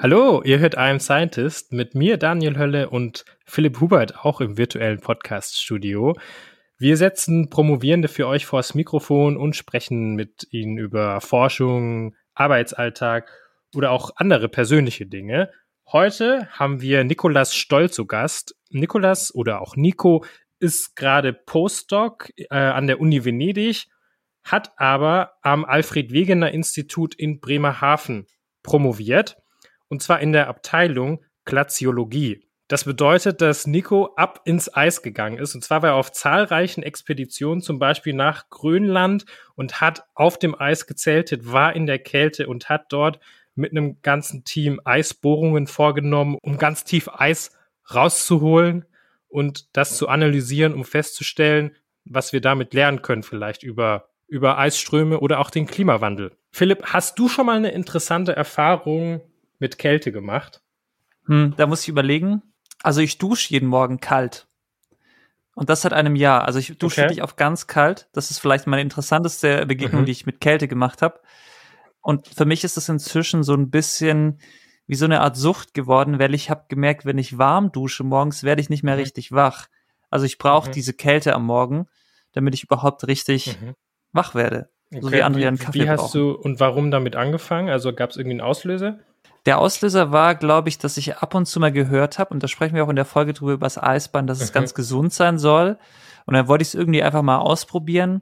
Hallo, ihr hört I Am Scientist mit mir, Daniel Hölle und Philipp Hubert, auch im virtuellen Podcast-Studio. Wir setzen Promovierende für euch vors Mikrofon und sprechen mit ihnen über Forschung, Arbeitsalltag oder auch andere persönliche Dinge. Heute haben wir Nikolaus Stoll zu Gast. Nikolaus oder auch Nico ist gerade Postdoc an der Uni Venedig, hat aber am Alfred-Wegener-Institut in Bremerhaven promoviert. Und zwar in der Abteilung Glaziologie. Das bedeutet, dass Nico ab ins Eis gegangen ist. Und zwar war er auf zahlreichen Expeditionen, zum Beispiel nach Grönland, und hat auf dem Eis gezeltet, war in der Kälte und hat dort mit einem ganzen Team Eisbohrungen vorgenommen, um ganz tief Eis rauszuholen und das zu analysieren, um festzustellen, was wir damit lernen können, vielleicht über Eisströme oder auch den Klimawandel. Philipp, hast du schon mal eine interessante Erfahrung mit Kälte gemacht? Da muss ich überlegen. Also ich dusche jeden Morgen kalt. Und das seit einem Jahr. Also ich dusche wirklich auf ganz kalt. Das ist vielleicht meine interessanteste Begegnung, die ich mit Kälte gemacht habe. Und für mich ist das inzwischen so ein bisschen wie so eine Art Sucht geworden, weil ich habe gemerkt, wenn ich warm dusche morgens, werde ich nicht mehr richtig wach. Also ich brauche diese Kälte am Morgen, damit ich überhaupt richtig wach werde. Okay. So wie andere einen Kaffee brauchen. Wie hast brauchen. du und warum damit angefangen? Also gab es irgendwie einen Auslöser? Der Auslöser war, glaube ich, dass ich ab und zu mal gehört habe, und da sprechen wir auch in der Folge drüber über das Eisbahn, dass es ganz gesund sein soll. Und dann wollte ich es irgendwie einfach mal ausprobieren.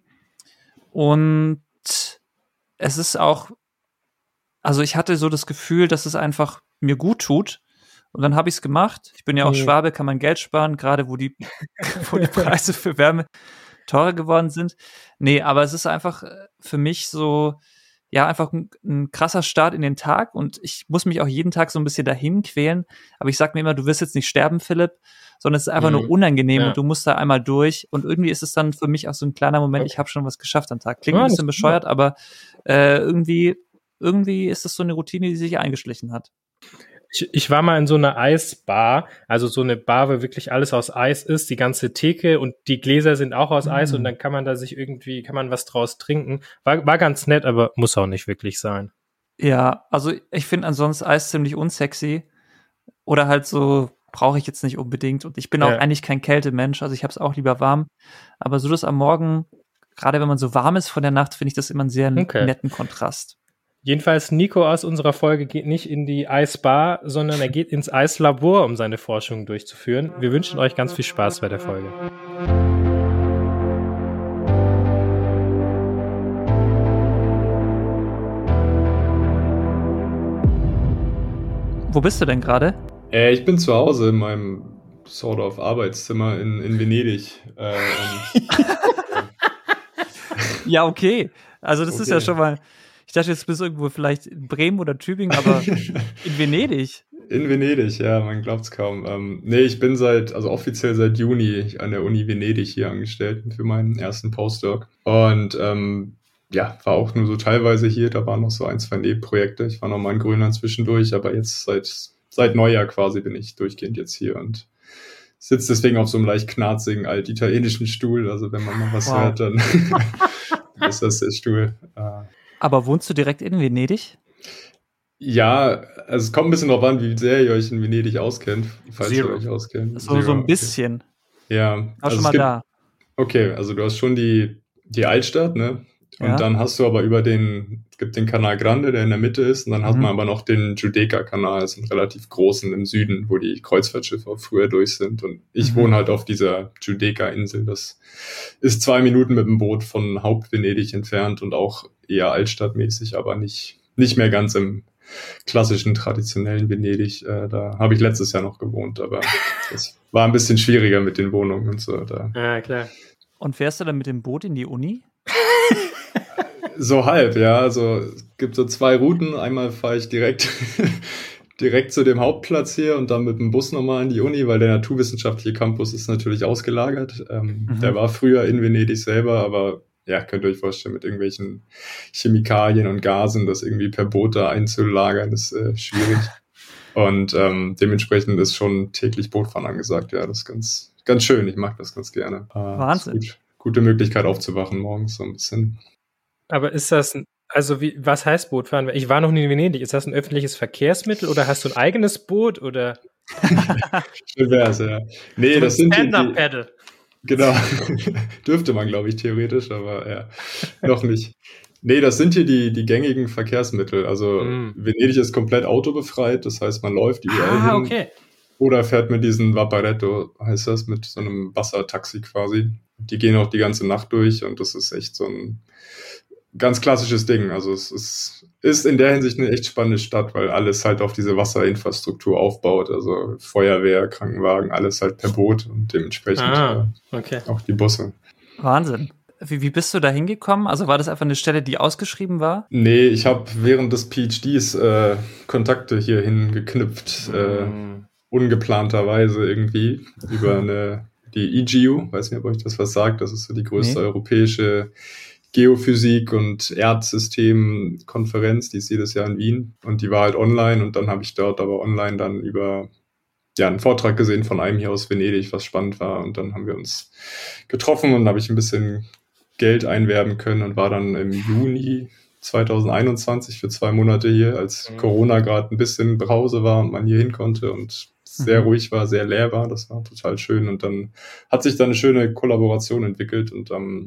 Und es ist auch, also ich hatte so das Gefühl, dass es einfach mir gut tut. Und dann habe ich es gemacht. Ich bin ja auch Schwabe, kann man Geld sparen, gerade wo die Preise für Wärme teurer geworden sind. Nee, aber es ist einfach für mich so, ja, einfach ein krasser Start in den Tag, und ich muss mich auch jeden Tag so ein bisschen dahin quälen, aber ich sag mir immer, du wirst jetzt nicht sterben, Philipp, sondern es ist einfach nur unangenehm und du musst da einmal durch, und irgendwie ist es dann für mich auch so ein kleiner Moment, ich habe schon was geschafft am Tag. Klingt ein bisschen bescheuert, aber irgendwie ist es so eine Routine, die sich eingeschlichen hat. Ich war mal in so einer Eisbar, also so eine Bar, wo wirklich alles aus Eis ist, die ganze Theke und die Gläser sind auch aus Eis, und dann kann man da kann man was draus trinken. War ganz nett, aber muss auch nicht wirklich sein. Ja, also ich finde ansonsten Eis ziemlich unsexy, oder halt so brauche ich jetzt nicht unbedingt, und ich bin auch eigentlich kein Kältemensch, also ich habe es auch lieber warm, aber so das am Morgen, gerade wenn man so warm ist von der Nacht, finde ich das immer einen sehr netten Kontrast. Jedenfalls, Nico aus unserer Folge geht nicht in die Eisbar, sondern er geht ins Eislabor, um seine Forschung durchzuführen. Wir wünschen euch ganz viel Spaß bei der Folge. Wo bist du denn gerade? Ich bin zu Hause in meinem sort of Arbeitszimmer in Venedig. Ja, okay. Also das ist ja schon mal, ich dachte, jetzt bist du irgendwo vielleicht in Bremen oder Tübingen, aber in Venedig. In Venedig, ja, man glaubt's kaum. Nee, ich bin offiziell seit Juni an der Uni Venedig hier angestellt für meinen ersten Postdoc. Und war auch nur so teilweise hier, da waren noch so 1, 2 Nebenprojekte. Ich war noch mal in Grönland zwischendurch, aber jetzt seit Neujahr quasi bin ich durchgehend jetzt hier und sitze deswegen auf so einem leicht knarzigen altitalienischen Stuhl. Also wenn man mal was hört, dann ist das der Stuhl. Aber wohnst du direkt in Venedig? Ja, also es kommt ein bisschen drauf an, wie sehr ihr euch in Venedig auskennt, falls ihr euch auskennt. So ein bisschen. Okay. Ja. War schon mal da. Okay, also du hast schon die Altstadt, ne? Und dann hast du aber es gibt den Canal Grande, der in der Mitte ist, und dann hat man aber noch den Giudecca-Kanal, also einen relativ großen im Süden, wo die Kreuzfahrtschiffe früher durch sind. Und ich wohne halt auf dieser Giudecca-Insel. Das ist 2 Minuten mit dem Boot von Haupt-Venedig entfernt und auch eher altstadtmäßig, aber nicht mehr ganz im klassischen, traditionellen Venedig. Da habe ich letztes Jahr noch gewohnt, aber das war ein bisschen schwieriger mit den Wohnungen und so. Ja, klar. Und fährst du dann mit dem Boot in die Uni? So halb, ja. Also es gibt so 2 Routen. Einmal fahre ich direkt zu dem Hauptplatz hier und dann mit dem Bus nochmal in die Uni, weil der naturwissenschaftliche Campus ist natürlich ausgelagert. Der war früher in Venedig selber, aber ja, könnt ihr euch vorstellen, mit irgendwelchen Chemikalien und Gasen, das irgendwie per Boot da einzulagern, ist schwierig. Und dementsprechend ist schon täglich Bootfahren angesagt. Ja, das ist ganz, ganz schön. Ich mag das ganz gerne. Wahnsinn. Gute Möglichkeit aufzuwachen morgens so ein bisschen. Aber ist das Also was heißt Bootfahren? Ich war noch nie in Venedig. Ist das ein öffentliches Verkehrsmittel oder hast du ein eigenes Boot oder? Schön wär's, ja. Nee, das sind Stand-Up-Paddle. Genau. Dürfte man, glaube ich, theoretisch, aber ja, noch nicht. Nee, das sind hier die gängigen Verkehrsmittel. Also Venedig ist komplett autobefreit, das heißt, man läuft überall hin. Okay. Oder fährt mit diesen Vaporetto, heißt das, mit so einem Wassertaxi quasi. Die gehen auch die ganze Nacht durch und das ist echt so ein ganz klassisches Ding. Also es ist in der Hinsicht eine echt spannende Stadt, weil alles halt auf diese Wasserinfrastruktur aufbaut. Also Feuerwehr, Krankenwagen, alles halt per Boot und dementsprechend auch die Busse. Wahnsinn. Wie bist du da hingekommen? Also war das einfach eine Stelle, die ausgeschrieben war? Nee, ich habe während des PhDs Kontakte hierhin geknüpft, ungeplanterweise irgendwie, über die EGU, weiß nicht, ob euch das was sagt, das ist so die größte europäische Geophysik- und Erdsystem-Konferenz, die ist jedes Jahr in Wien und die war halt online und dann habe ich dort aber online dann über einen Vortrag gesehen von einem hier aus Venedig, was spannend war und dann haben wir uns getroffen und habe ich ein bisschen Geld einwerben können und war dann im Juni 2021 für 2 Monate hier, als Corona gerade ein bisschen Pause war und man hier hin konnte und sehr ruhig war, sehr leer war. Das war total schön und dann hat sich da eine schöne Kollaboration entwickelt und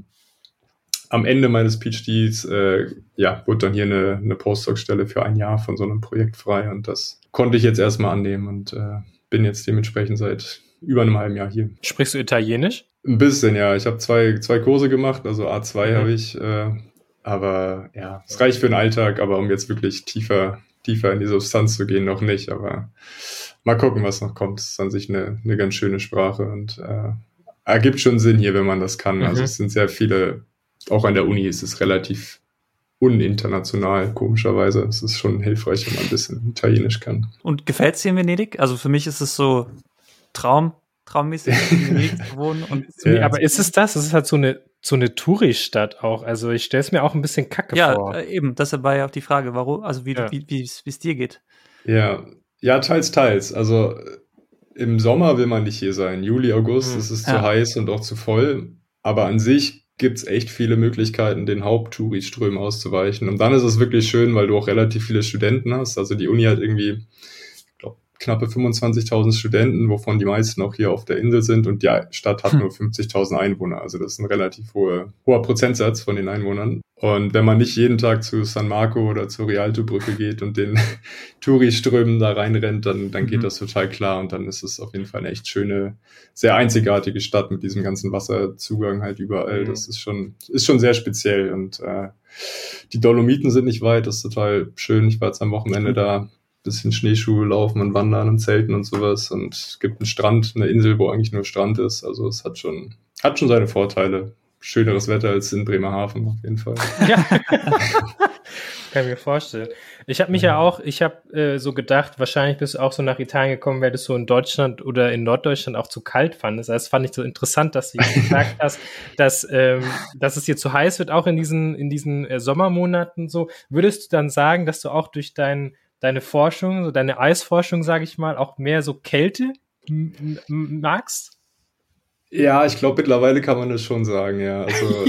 am Ende meines PhDs wurde dann hier eine Postdoc-Stelle für 1 Jahr von so einem Projekt frei und das konnte ich jetzt erstmal annehmen und bin jetzt dementsprechend seit über einem halben Jahr hier. Sprichst du Italienisch? Ein bisschen, ja. Ich habe zwei Kurse gemacht, also A2 habe ich, aber ja, es reicht für den Alltag, aber um jetzt wirklich tiefer in die Substanz zu gehen, noch nicht, aber mal gucken, was noch kommt. Es ist an sich eine ganz schöne Sprache und ergibt schon Sinn hier, wenn man das kann. Also es sind sehr viele, auch an der Uni ist es relativ uninternational, komischerweise. Es ist schon hilfreich, wenn man ein bisschen Italienisch kann. Und gefällt es dir in Venedig? Also für mich ist es so traummäßig in Venedig zu wohnen. Und aber ist es das? Es ist halt so eine Touri-Stadt auch. Also ich stelle es mir auch ein bisschen kacke vor. Ja, eben. Deshalb war ja auch die Frage, warum, also wie es dir geht. Ja, teils. Also im Sommer will man nicht hier sein. Juli, August ist es zu heiß und auch zu voll. Aber an sich gibt es echt viele Möglichkeiten, den Haupttouriströmen auszuweichen. Und dann ist es wirklich schön, weil du auch relativ viele Studenten hast. Also die Uni hat irgendwie, ich glaube, knappe 25.000 Studenten, wovon die meisten auch hier auf der Insel sind. Und die Stadt hat nur 50.000 Einwohner. Also das ist ein relativ hoher Prozentsatz von den Einwohnern. Und wenn man nicht jeden Tag zu San Marco oder zur Rialto-Brücke geht und den Touriströmen da reinrennt, dann geht das total klar. Und dann ist es auf jeden Fall eine echt schöne, sehr einzigartige Stadt mit diesem ganzen Wasserzugang halt überall. Das ist schon sehr speziell. Und die Dolomiten sind nicht weit, das ist total schön. Ich war jetzt am Wochenende da, bisschen Schneeschuhe laufen und wandern und zelten und sowas. Und es gibt einen Strand, eine Insel, wo eigentlich nur Strand ist. Also es hat schon seine Vorteile. Schöneres Wetter als in Bremerhaven auf jeden Fall. Ja. Kann ich mir vorstellen. Ich habe so gedacht, wahrscheinlich bist du auch so nach Italien gekommen, weil du so in Deutschland oder in Norddeutschland auch zu kalt fandest. Das fand ich so interessant, dass du gesagt hast, dass es dir zu heiß wird, auch in diesen Sommermonaten so. Würdest du dann sagen, dass du auch durch deine Forschung, so deine Eisforschung, sage ich mal, auch mehr so Kälte magst? Ja, ich glaube, mittlerweile kann man das schon sagen, ja. Also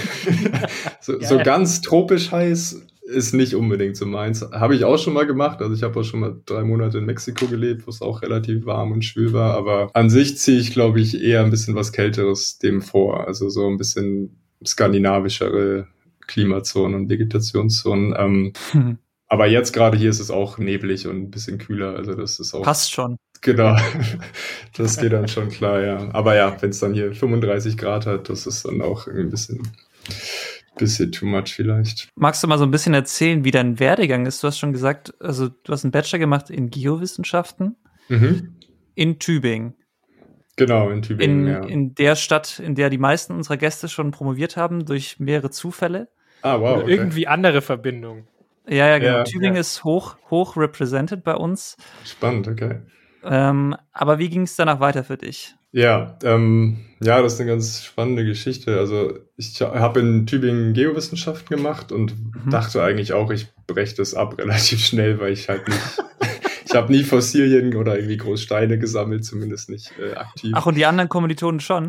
so ganz tropisch heiß ist nicht unbedingt so meins. Habe ich auch schon mal gemacht. Also ich habe auch schon mal 3 Monate in Mexiko gelebt, wo es auch relativ warm und schwül war. Aber an sich ziehe ich, glaube ich, eher ein bisschen was Kälteres dem vor. Also so ein bisschen skandinavischere Klimazonen und Vegetationszonen. Aber jetzt gerade hier ist es auch neblig und ein bisschen kühler. Also das ist auch... Passt schon. Genau, das geht dann schon klar, ja. Aber ja, wenn es dann hier 35 Grad hat, das ist dann auch ein bisschen too much vielleicht. Magst du mal so ein bisschen erzählen, wie dein Werdegang ist? Du hast schon gesagt, also du hast einen Bachelor gemacht in Geowissenschaften in Tübingen. Genau, in Tübingen, in der Stadt, in der die meisten unserer Gäste schon promoviert haben, durch mehrere Zufälle. Ah, wow. Oder irgendwie andere Verbindungen. Ja, genau. Ja, Tübingen ist hoch represented bei uns. Spannend, okay. Aber wie ging es danach weiter für dich? Ja, das ist eine ganz spannende Geschichte. Also ich habe in Tübingen Geowissenschaften gemacht und dachte eigentlich auch, ich breche das ab relativ schnell, weil ich halt nicht, ich habe nie Fossilien oder irgendwie groß Steine gesammelt, zumindest nicht aktiv. Ach, und die anderen Kommilitonen schon?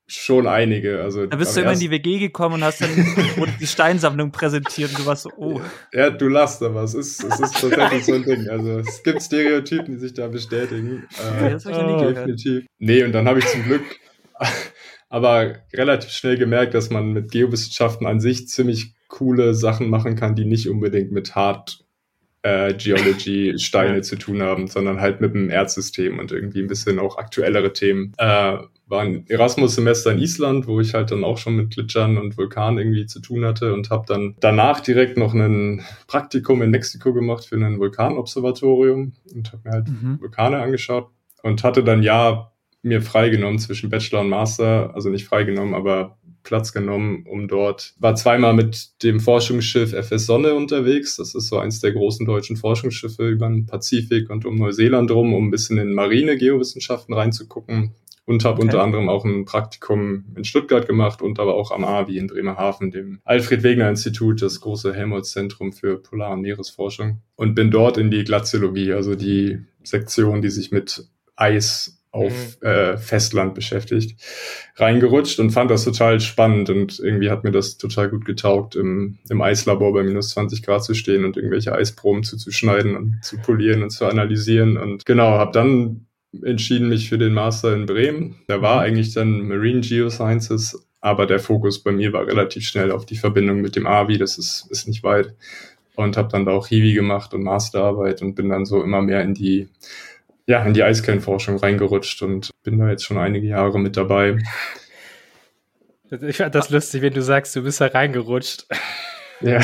schon einige. Also, da bist du immer in die WG gekommen und hast dann die Steinsammlung präsentiert und du warst so, oh. Ja, du lachst, aber es ist tatsächlich so ein Ding. Also es gibt Stereotypen, die sich da bestätigen. Das habe ich noch nie gehört. Definitiv. Nee, und dann habe ich zum Glück aber relativ schnell gemerkt, dass man mit Geowissenschaften an sich ziemlich coole Sachen machen kann, die nicht unbedingt mit Hard Geology Steine zu tun haben, sondern halt mit dem Erdsystem und irgendwie ein bisschen auch aktuellere Themen. War ein Erasmus-Semester in Island, wo ich halt dann auch schon mit Gletschern und Vulkanen irgendwie zu tun hatte und habe dann danach direkt noch ein Praktikum in Mexiko gemacht für ein Vulkanobservatorium und habe mir halt Vulkane angeschaut und hatte dann mir freigenommen zwischen Bachelor und Master, also nicht freigenommen, aber Platz genommen, war zweimal mit dem Forschungsschiff FS Sonne unterwegs. Das ist so eins der großen deutschen Forschungsschiffe über den Pazifik und um Neuseeland rum, um ein bisschen in marine Geowissenschaften reinzugucken. Und habe unter anderem auch ein Praktikum in Stuttgart gemacht und aber auch am AWI in Bremerhaven, dem Alfred-Wegener-Institut, das große Helmholtz-Zentrum für Polar- und Meeresforschung. Und bin dort in die Glaziologie, also die Sektion, die sich mit Eis auf Festland beschäftigt, reingerutscht und fand das total spannend und irgendwie hat mir das total gut getaugt, im Eislabor bei minus 20 Grad zu stehen und irgendwelche Eisproben zuzuschneiden und zu polieren und zu analysieren und genau, habe dann entschieden mich für den Master in Bremen. Da war eigentlich dann Marine Geosciences, aber der Fokus bei mir war relativ schnell auf die Verbindung mit dem AWI, das ist nicht weit und habe dann da auch Hiwi gemacht und Masterarbeit und bin dann so immer mehr in die Eiskernforschung reingerutscht und bin da jetzt schon einige Jahre mit dabei. Ich fand das lustig, wenn du sagst, du bist da reingerutscht. Ja.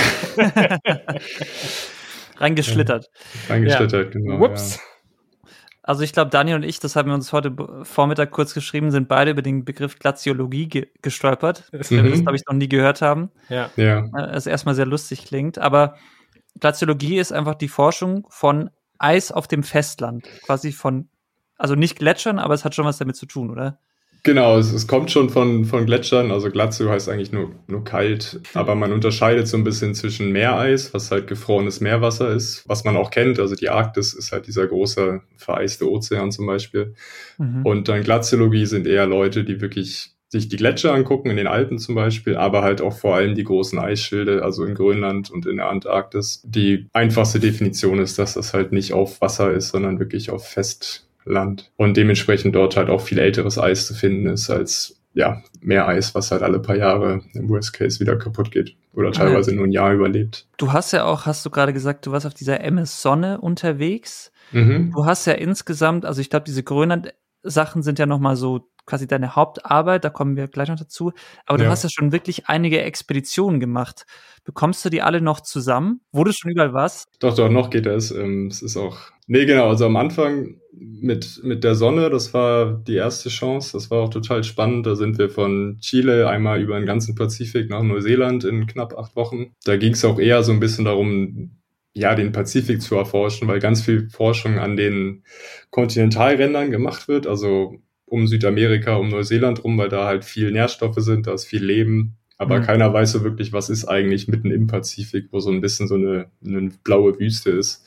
Reingeschlittert. Genau. Whoops. Ja. Also ich glaube, Daniel und ich, das haben wir uns heute Vormittag kurz geschrieben, sind beide über den Begriff Glaziologie gestolpert, wenn wir das, glaube ich, noch nie gehört haben. Ja. Es erstmal sehr lustig klingt, aber Glaziologie ist einfach die Forschung von Eis auf dem Festland, quasi also nicht Gletschern, aber es hat schon was damit zu tun, oder? Genau, es kommt schon von Gletschern, also Glazio heißt eigentlich nur kalt, aber man unterscheidet so ein bisschen zwischen Meereis, was halt gefrorenes Meerwasser ist, was man auch kennt, also die Arktis ist halt dieser große vereiste Ozean zum Beispiel. Und dann Glaziologie sind eher Leute, die wirklich sich die Gletscher angucken, in den Alpen zum Beispiel, aber halt auch vor allem die großen Eisschilde, also in Grönland und in der Antarktis. Die einfachste Definition ist, dass das halt nicht auf Wasser ist, sondern wirklich auf Festland. Und dementsprechend dort halt auch viel älteres Eis zu finden ist als Meereis, was halt alle paar Jahre im Worst Case wieder kaputt geht oder teilweise nur ein Jahr überlebt. Du hast ja auch, hast du gerade gesagt, du warst auf dieser MS Sonne unterwegs. Du hast ja insgesamt, also ich glaube, diese Grönland-Sachen sind ja nochmal so quasi deine Hauptarbeit, da kommen wir gleich noch dazu, aber du hast ja schon wirklich einige Expeditionen gemacht. Bekommst du die alle noch zusammen, wo du schon überall warst? Doch, noch geht das. Es ist auch, also am Anfang mit der Sonne, das war die erste Chance, das war auch total spannend, da sind wir von Chile einmal über den ganzen Pazifik nach Neuseeland in knapp 8 Wochen. Da ging es auch eher so ein bisschen darum, den Pazifik zu erforschen, weil ganz viel Forschung an den Kontinentalrändern gemacht wird, also um Südamerika, um Neuseeland rum, weil da halt viel Nährstoffe sind, da ist viel Leben, aber keiner weiß so wirklich, was ist eigentlich mitten im Pazifik, wo so ein bisschen so eine blaue Wüste ist.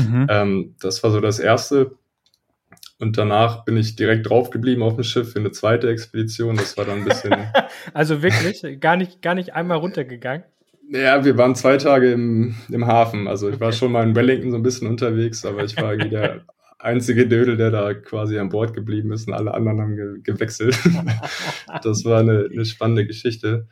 Das war so das Erste. Und danach bin ich direkt drauf geblieben auf dem Schiff für eine zweite Expedition. Das war dann ein bisschen... Also wirklich? Gar nicht einmal runtergegangen? Ja, wir waren 2 Tage im Hafen. Also ich war schon mal in Wellington so ein bisschen unterwegs, aber ich war irgendwie der einzige Dödel, der da quasi an Bord geblieben ist und alle anderen haben gewechselt. Das war eine spannende Geschichte.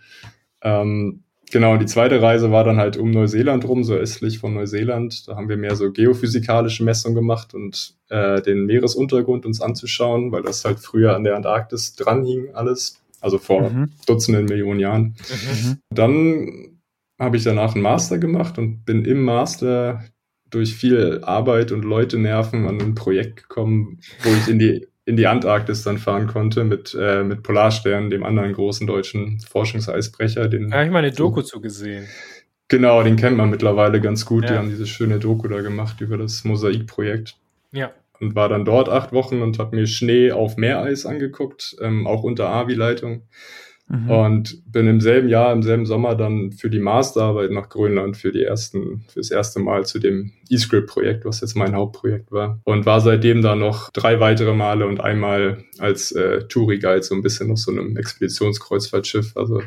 Genau, die zweite Reise war dann halt um Neuseeland rum, so östlich von Neuseeland. Da haben wir mehr so geophysikalische Messungen gemacht und den Meeresuntergrund uns anzuschauen, weil das halt früher an der Antarktis dran hing alles, also vor Dutzenden Millionen Jahren. Dann habe ich danach einen Master gemacht und bin im Master durch viel Arbeit und Leute nerven an ein Projekt gekommen, wo ich in die Antarktis dann fahren konnte mit Polarstern, dem anderen großen deutschen Forschungseisbrecher. Da habe ich mal eine Doku zugesehen. Genau, den kennt man mittlerweile ganz gut. Ja. Die haben diese schöne Doku da gemacht über das Mosaikprojekt. Ja. Und war dann dort 8 Wochen und habe mir Schnee auf Meereis angeguckt, auch unter AWI-Leitung. Und bin im selben Jahr, im selben Sommer dann für die Masterarbeit nach Grönland fürs erste Mal zu dem eScript-Projekt, was jetzt mein Hauptprojekt war. Und war seitdem da noch 3 weitere Male und einmal als Touri-Guide so ein bisschen auf so einem Expeditionskreuzfahrtschiff. Also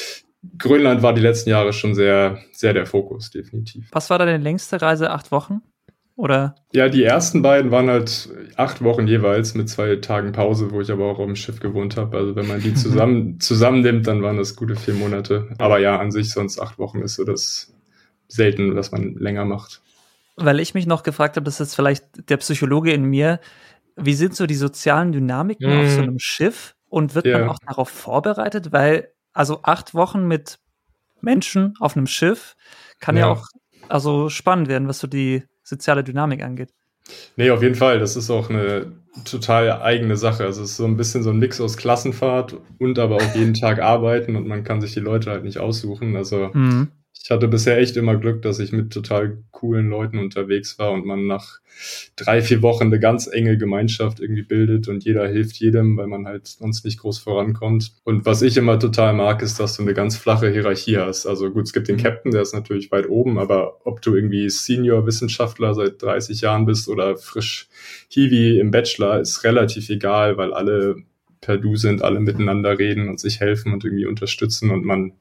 Grönland war die letzten Jahre schon sehr, sehr der Fokus, definitiv. Was war da deine längste Reise? 8 Wochen? Oder? Ja, die ersten beiden waren halt 8 Wochen jeweils mit 2 Tagen Pause, wo ich aber auch auf dem Schiff gewohnt habe. Also wenn man die zusammennimmt, dann waren das gute 4 Monate. Aber ja, an sich sonst 8 Wochen ist so das selten, dass man länger macht. Weil ich mich noch gefragt habe, das ist jetzt vielleicht der Psychologe in mir, wie sind so die sozialen Dynamiken auf so einem Schiff und wird man auch darauf vorbereitet? Weil, also 8 Wochen mit Menschen auf einem Schiff kann ja auch also spannend werden, was so die soziale Dynamik angeht. Nee, auf jeden Fall. Das ist auch eine total eigene Sache. Also es ist so ein bisschen so ein Mix aus Klassenfahrt und aber auch jeden Tag arbeiten und man kann sich die Leute halt nicht aussuchen. Also ich hatte bisher echt immer Glück, dass ich mit total coolen Leuten unterwegs war und man nach 3, 4 Wochen eine ganz enge Gemeinschaft irgendwie bildet und jeder hilft jedem, weil man halt sonst nicht groß vorankommt. Und was ich immer total mag, ist, dass du eine ganz flache Hierarchie hast. Also gut, es gibt den Captain, der ist natürlich weit oben, aber ob du irgendwie Senior-Wissenschaftler seit 30 Jahren bist oder frisch Hiwi im Bachelor, ist relativ egal, weil alle per Du sind, alle miteinander reden und sich helfen und irgendwie unterstützen und man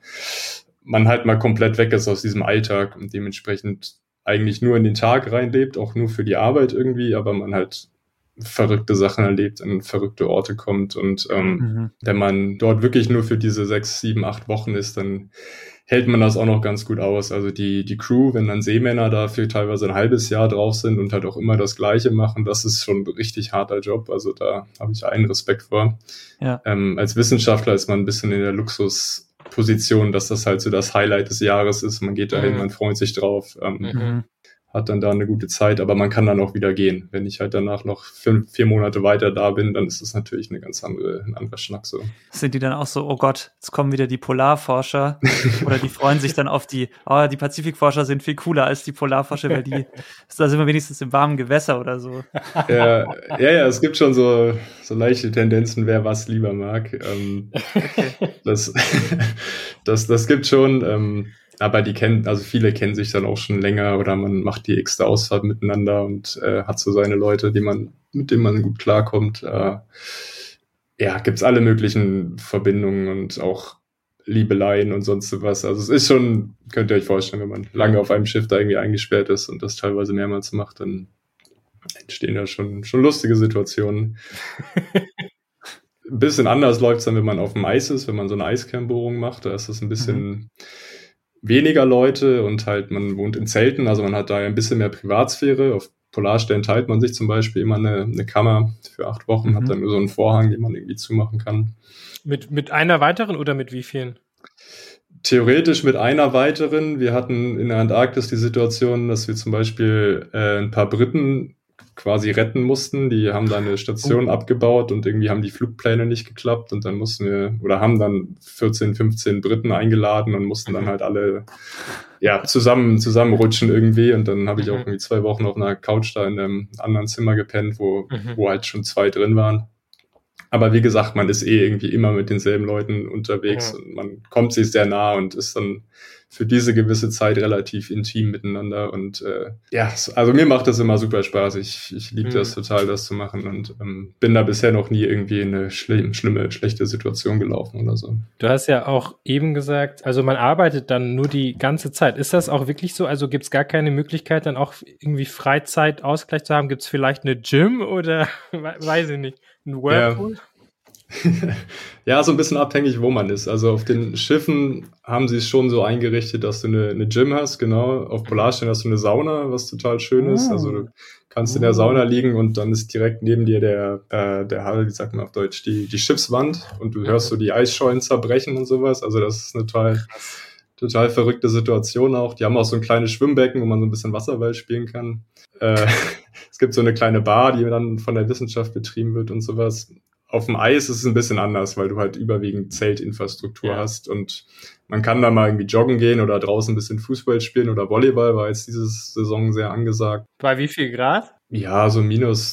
halt mal komplett weg ist aus diesem Alltag und dementsprechend eigentlich nur in den Tag reinlebt, auch nur für die Arbeit irgendwie, aber man halt verrückte Sachen erlebt, an verrückte Orte kommt und wenn man dort wirklich nur für diese 6, 7, 8 Wochen ist, dann hält man das auch noch ganz gut aus. Also die Crew, wenn dann Seemänner dafür teilweise ein halbes Jahr drauf sind und halt auch immer das Gleiche machen, das ist schon ein richtig harter Job. Also da habe ich einen Respekt vor. Ja. Als Wissenschaftler ist man ein bisschen in der Luxusposition, dass das halt so das Highlight des Jahres ist. Man geht dahin, man freut sich drauf, hat dann da eine gute Zeit, aber man kann dann auch wieder gehen. Wenn ich halt danach noch 4 Monate weiter da bin, dann ist das natürlich ein anderer Schnack so. Sind die dann auch so, oh Gott, jetzt kommen wieder die Polarforscher oder die freuen sich dann auf die Pazifikforscher sind viel cooler als die Polarforscher, weil da sind wir wenigstens im warmen Gewässer oder so. Ja, es gibt schon so leichte Tendenzen, wer was lieber mag. Das gibt schon, aber viele kennen sich dann auch schon länger oder man macht die extra Ausfahrt miteinander und hat so seine Leute, mit denen man gut klarkommt. Gibt's alle möglichen Verbindungen und auch Liebeleien und sonst was. Also es ist schon, könnt ihr euch vorstellen, wenn man lange auf einem Schiff da irgendwie eingesperrt ist und das teilweise mehrmals macht, dann entstehen da schon lustige Situationen. Ein bisschen anders läuft's dann, wenn man auf dem Eis ist, wenn man so eine Eiskernbohrung macht. Da ist das ein bisschen weniger Leute und halt man wohnt in Zelten, also man hat da ein bisschen mehr Privatsphäre. Auf Polarstellen teilt man sich zum Beispiel immer eine Kammer für 8 Wochen, hat dann nur so einen Vorhang, den man irgendwie zumachen kann. Mit einer weiteren oder mit wie vielen? Theoretisch mit einer weiteren. Wir hatten in der Antarktis die Situation, dass wir zum Beispiel ein paar Briten quasi retten mussten. Die haben da eine Station abgebaut und irgendwie haben die Flugpläne nicht geklappt und dann haben dann 14, 15 Briten eingeladen und mussten dann halt alle zusammenrutschen irgendwie und dann habe ich auch irgendwie 2 Wochen auf einer Couch da in einem anderen Zimmer gepennt, wo halt schon 2 drin waren. Aber wie gesagt, man ist irgendwie immer mit denselben Leuten unterwegs und man kommt sich sehr nah und ist dann für diese gewisse Zeit relativ intim miteinander und also mir macht das immer super Spaß. Ich liebe das total, das zu machen und bin da bisher noch nie irgendwie in eine schlechte Situation gelaufen oder so. Du hast ja auch eben gesagt, also man arbeitet dann nur die ganze Zeit. Ist das auch wirklich so? Also gibt es gar keine Möglichkeit, dann auch irgendwie Freizeitausgleich zu haben? Gibt es vielleicht eine Gym oder weiß ich nicht, ein Whirlpool? Ja, so ein bisschen abhängig, wo man ist. Also auf den Schiffen haben sie es schon so eingerichtet, dass du eine Gym hast, genau. Auf Polarstellen hast du eine Sauna, was total schön ist. Also du kannst in der Sauna liegen und dann ist direkt neben dir der wie sagt man auf Deutsch, die Schiffswand und du hörst so die Eisschollen zerbrechen und sowas. Also das ist eine total verrückte Situation auch. Die haben auch so ein kleines Schwimmbecken, wo man so ein bisschen Wasserball spielen kann. Es gibt so eine kleine Bar, die dann von der Wissenschaft betrieben wird und sowas. Auf dem Eis ist es ein bisschen anders, weil du halt überwiegend Zeltinfrastruktur hast und man kann da mal irgendwie joggen gehen oder draußen ein bisschen Fußball spielen oder Volleyball, war jetzt diese Saison sehr angesagt. Bei wie viel Grad? Ja, so minus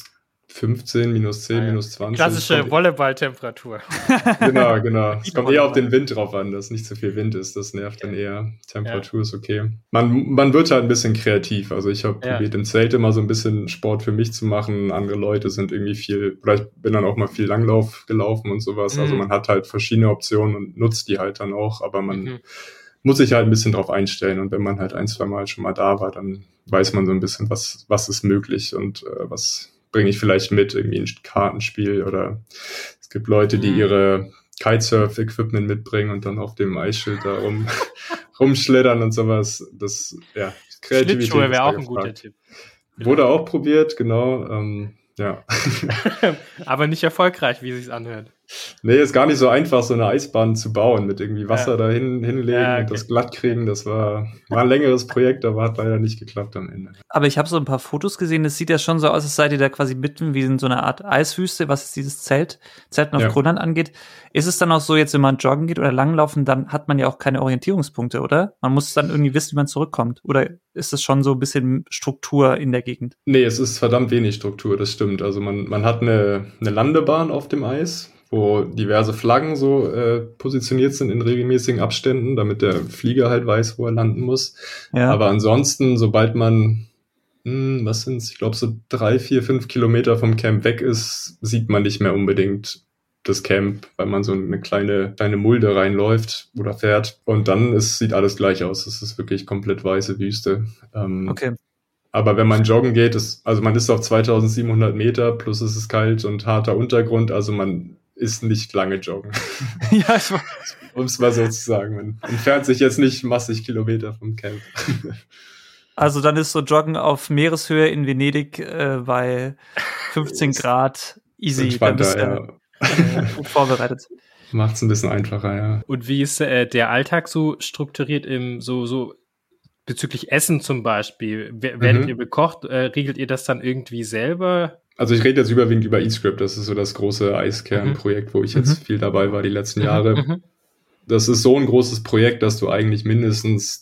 15, minus 10, minus 20. Klassische Volleyballtemperatur. Genau. Es kommt eher auf den Wind drauf an, dass nicht zu viel Wind ist. Das nervt dann eher. Temperatur ist okay. Man wird halt ein bisschen kreativ. Also ich habe probiert, im Zelt immer so ein bisschen Sport für mich zu machen. Andere Leute sind irgendwie oder ich bin dann auch mal viel Langlauf gelaufen und sowas. Also man hat halt verschiedene Optionen und nutzt die halt dann auch. Aber man muss sich halt ein bisschen drauf einstellen. Und wenn man halt 1-2 Mal schon mal da war, dann weiß man so ein bisschen, was ist möglich und was bringe ich vielleicht mit, irgendwie ein Kartenspiel, oder es gibt Leute, die ihre Kitesurf-Equipment mitbringen und dann auf dem Eisschild da rumschlittern und sowas. Das, Kreativität. Schlittschuhe wäre auch ein guter Tipp. Wurde auch probiert, genau. Aber nicht erfolgreich, wie es sich anhört. Nee, ist gar nicht so einfach, so eine Eisbahn zu bauen, mit irgendwie Wasser dahin hinlegen und das glatt kriegen. Das war ein längeres Projekt, aber hat leider nicht geklappt am Ende. Aber ich habe so ein paar Fotos gesehen, das sieht ja schon so aus, als seid ihr da quasi mitten wie in so einer Art Eiswüste, was dieses Zelten auf Grönland angeht. Ist es dann auch so, jetzt wenn man joggen geht oder langlaufen, dann hat man ja auch keine Orientierungspunkte, oder? Man muss dann irgendwie wissen, wie man zurückkommt. Oder ist es schon so ein bisschen Struktur in der Gegend? Nee, es ist verdammt wenig Struktur, das stimmt. Also man hat eine Landebahn auf dem Eis, wo diverse Flaggen so positioniert sind in regelmäßigen Abständen, damit der Flieger halt weiß, wo er landen muss. Ja. Aber ansonsten, sobald man, ich glaube so 3, 4, 5 Kilometer vom Camp weg ist, sieht man nicht mehr unbedingt das Camp, weil man so eine kleine Mulde reinläuft oder fährt. Und dann sieht alles gleich aus. Es ist wirklich komplett weiße Wüste. Okay. Aber wenn man joggen geht, man ist auf 2700 Meter, plus es ist kalt und harter Untergrund, also man ist nicht lange joggen. Ja, um es mal so zu sagen. Man entfernt sich jetzt nicht massig Kilometer vom Camp. Also dann ist so Joggen auf Meereshöhe in Venedig bei 15 Grad easy. Dann bist du gut vorbereitet. Macht's ein bisschen einfacher, ja. Und wie ist der Alltag so strukturiert so bezüglich Essen zum Beispiel? Werdet ihr bekocht? Regelt ihr das dann irgendwie selber? Also ich rede jetzt überwiegend über eScript, das ist so das große Eiskernprojekt, wo ich jetzt viel dabei war die letzten Jahre. Das ist so ein großes Projekt, dass du eigentlich mindestens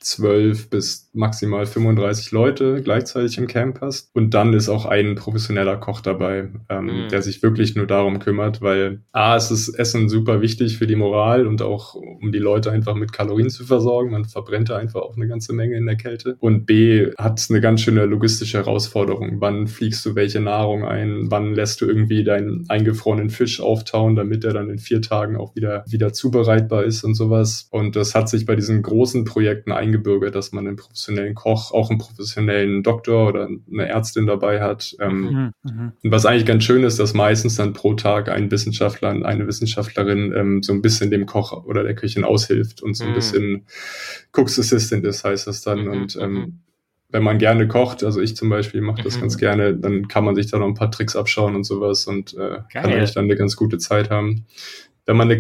12 bis maximal 35 Leute gleichzeitig im Camp hast. Und dann ist auch ein professioneller Koch dabei, der sich wirklich nur darum kümmert, weil es ist Essen super wichtig für die Moral und auch um die Leute einfach mit Kalorien zu versorgen. Man verbrennt da einfach auch eine ganze Menge in der Kälte. Und B, hat es eine ganz schöne logistische Herausforderung. Wann fliegst du welche Nahrung ein? Wann lässt du irgendwie deinen eingefrorenen Fisch auftauen, damit er dann in 4 Tagen auch wieder zubereitbar ist und sowas. Und das hat sich bei diesen großen Projekten eingebürgert, dass man einen professionellen Koch, auch einen professionellen Doktor oder eine Ärztin dabei hat. Und was eigentlich ganz schön ist, dass meistens dann pro Tag ein Wissenschaftler und eine Wissenschaftlerin so ein bisschen dem Koch oder der Köchin aushilft und so ein bisschen Cook's Assistant ist, heißt das dann. Und wenn man gerne kocht, also ich zum Beispiel mache das ganz gerne, dann kann man sich da noch ein paar Tricks abschauen und sowas und kann eigentlich dann eine ganz gute Zeit haben. Wenn man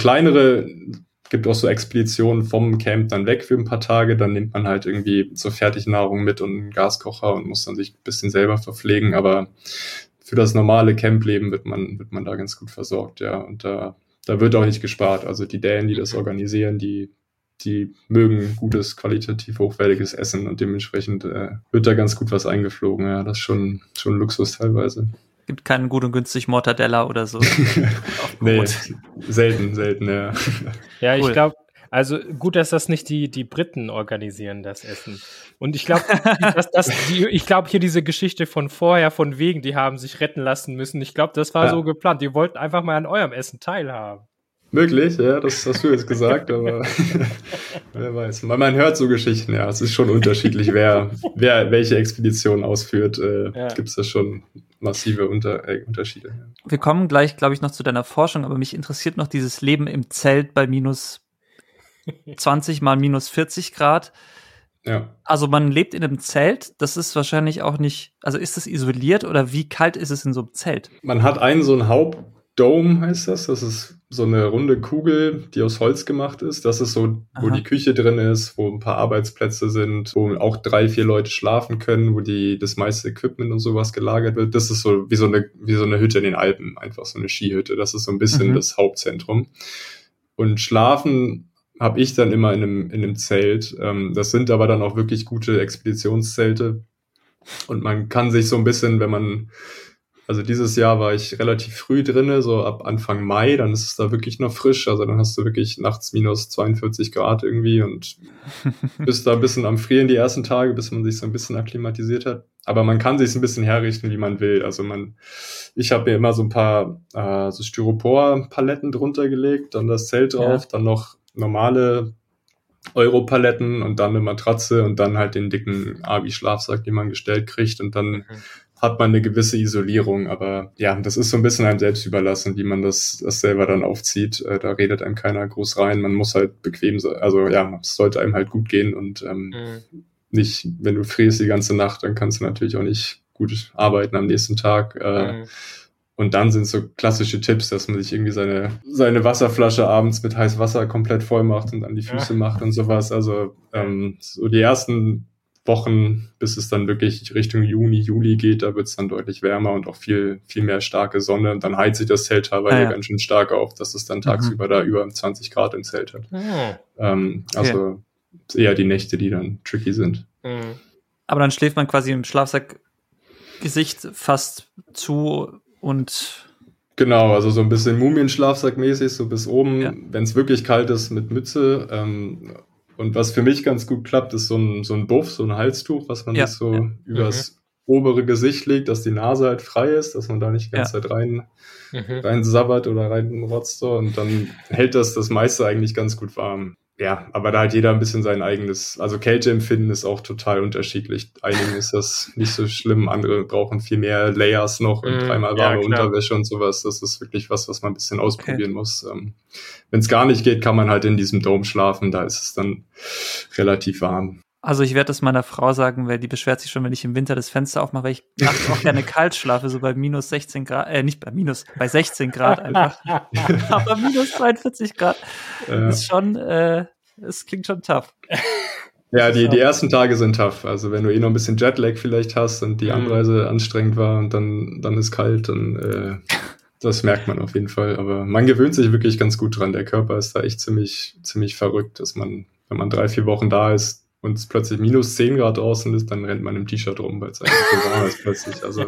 gibt auch so Expeditionen vom Camp dann weg für ein paar Tage, dann nimmt man halt irgendwie so Fertignahrung mit und einen Gaskocher und muss dann sich ein bisschen selber verpflegen, aber für das normale Campleben wird man da ganz gut versorgt, ja, und da wird auch nicht gespart, also die Dänen, die das organisieren, die mögen gutes, qualitativ hochwertiges Essen und dementsprechend wird da ganz gut was eingeflogen, ja, das ist schon Luxus teilweise. Gibt keinen gut und günstig Mortadella oder so. Nee, selten, ja. Ja, cool. Ich glaube, also gut, dass das nicht die Briten organisieren, das Essen. Und ich glaube, hier diese Geschichte von vorher, von wegen, die haben sich retten lassen müssen. Ich glaube, das war so geplant. Die wollten einfach mal an eurem Essen teilhaben. Möglich, ja, das hast du jetzt gesagt, aber wer weiß. Man hört so Geschichten, ja, es ist schon unterschiedlich, wer welche Expedition ausführt, gibt es da schon massive Unterschiede. Ja. Wir kommen gleich, glaube ich, noch zu deiner Forschung, aber mich interessiert noch dieses Leben im Zelt bei minus 20 mal minus 40 Grad. Ja. Also man lebt in einem Zelt, das ist wahrscheinlich auch nicht, also ist das isoliert oder wie kalt ist es in so einem Zelt? Man hat so ein Hauptdome, heißt das ist so eine runde Kugel, die aus Holz gemacht ist. Das ist so, wo die Küche drin ist, wo ein paar Arbeitsplätze sind, wo auch 3, 4 Leute schlafen können, wo das meiste Equipment und sowas gelagert wird. Das ist so wie so eine Hütte in den Alpen, einfach so eine Skihütte. Das ist so ein bisschen das Hauptzentrum. Und schlafen habe ich dann immer in einem Zelt. Das sind aber dann auch wirklich gute Expeditionszelte. Und man kann sich so ein bisschen, wenn man Also dieses Jahr war ich relativ früh drinne, so ab Anfang Mai, dann ist es da wirklich noch frisch. Also dann hast du wirklich nachts minus 42 Grad irgendwie und bist da ein bisschen am Frieren die ersten Tage, bis man sich so ein bisschen akklimatisiert hat. Aber man kann sich ein bisschen herrichten, wie man will. Also ich habe mir immer so ein paar so Styropor-Paletten drunter gelegt, dann das Zelt drauf, dann noch normale Europaletten und dann eine Matratze und dann halt den dicken Abi-Schlafsack, den man gestellt kriegt und dann hat man eine gewisse Isolierung, aber ja, das ist so ein bisschen einem selbst überlassen, wie man das selber dann aufzieht. Da redet einem keiner groß rein, man muss halt bequem sein, also ja, es sollte einem halt gut gehen und nicht, wenn du frierst die ganze Nacht, dann kannst du natürlich auch nicht gut arbeiten am nächsten Tag. Und dann sind so klassische Tipps, dass man sich irgendwie seine Wasserflasche abends mit heißem Wasser komplett voll macht und an die Füße macht und sowas. Also so die ersten Wochen, bis es dann wirklich Richtung Juni, Juli geht, da wird es dann deutlich wärmer und auch viel, viel mehr starke Sonne. Und dann heizt sich das Zelt teilweise ganz schön stark auf, dass es dann tagsüber da über 20 Grad im Zelt hat. Also eher die Nächte, die dann tricky sind. Aber dann schläft man quasi im Schlafsack Gesicht fast zu und... Genau, also so ein bisschen Mumienschlafsack-mäßig, so bis oben, wenn es wirklich kalt ist, mit Mütze. Und was für mich ganz gut klappt, ist so ein Buff, so ein Halstuch, was man sich so übers obere Gesicht legt, dass die Nase halt frei ist, dass man da nicht die ganze Zeit rein sabbert oder rein rotzt. Und dann hält das meiste eigentlich ganz gut warm. Ja, aber da hat jeder ein bisschen sein eigenes, also Kälteempfinden ist auch total unterschiedlich. Einigen ist das nicht so schlimm, andere brauchen viel mehr Layers noch und dreimal warme Unterwäsche und sowas. Das ist wirklich was man ein bisschen ausprobieren muss. Wenn es gar nicht geht, kann man halt in diesem Dome schlafen, da ist es dann relativ warm. Also ich werde das meiner Frau sagen, weil die beschwert sich schon, wenn ich im Winter das Fenster aufmache, weil ich nachts auch gerne kalt schlafe, so bei minus 16 Grad, nicht bei minus, bei 16 Grad einfach. Aber minus 42 Grad ist schon, es klingt schon tough. Ja, die ersten Tage sind tough. Also wenn du noch ein bisschen Jetlag vielleicht hast und die Anreise anstrengend war und dann ist kalt, dann das merkt man auf jeden Fall. Aber man gewöhnt sich wirklich ganz gut dran. Der Körper ist da echt ziemlich, ziemlich verrückt, dass man, wenn man 3-4 Wochen da ist, und es plötzlich minus 10 Grad draußen ist, dann rennt man im T-Shirt rum, weil es eigentlich so warm ist plötzlich. Also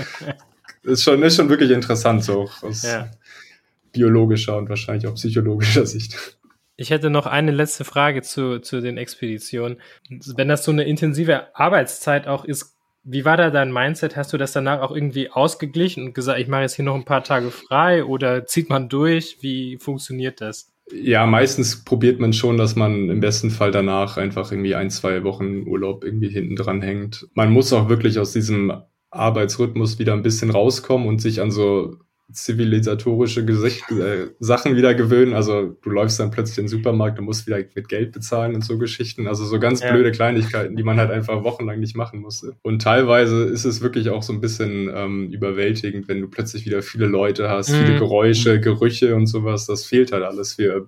ist schon wirklich interessant, so aus biologischer und wahrscheinlich auch psychologischer Sicht. Ich hätte noch eine letzte Frage zu den Expeditionen. Wenn das so eine intensive Arbeitszeit auch ist, wie war da dein Mindset? Hast du das danach auch irgendwie ausgeglichen und gesagt, ich mache jetzt hier noch ein paar Tage frei oder zieht man durch? Wie funktioniert das? Ja, meistens probiert man schon, dass man im besten Fall danach einfach irgendwie 1-2 Wochen Urlaub irgendwie hinten dran hängt. Man muss auch wirklich aus diesem Arbeitsrhythmus wieder ein bisschen rauskommen und sich an so zivilisatorische Sachen wieder gewöhnen. Also du läufst dann plötzlich in den Supermarkt und musst wieder mit Geld bezahlen und so Geschichten. Also so ganz blöde Kleinigkeiten, die man halt einfach wochenlang nicht machen musste. Und teilweise ist es wirklich auch so ein bisschen überwältigend, wenn du plötzlich wieder viele Leute hast, viele Geräusche, Gerüche und sowas. Das fehlt halt alles für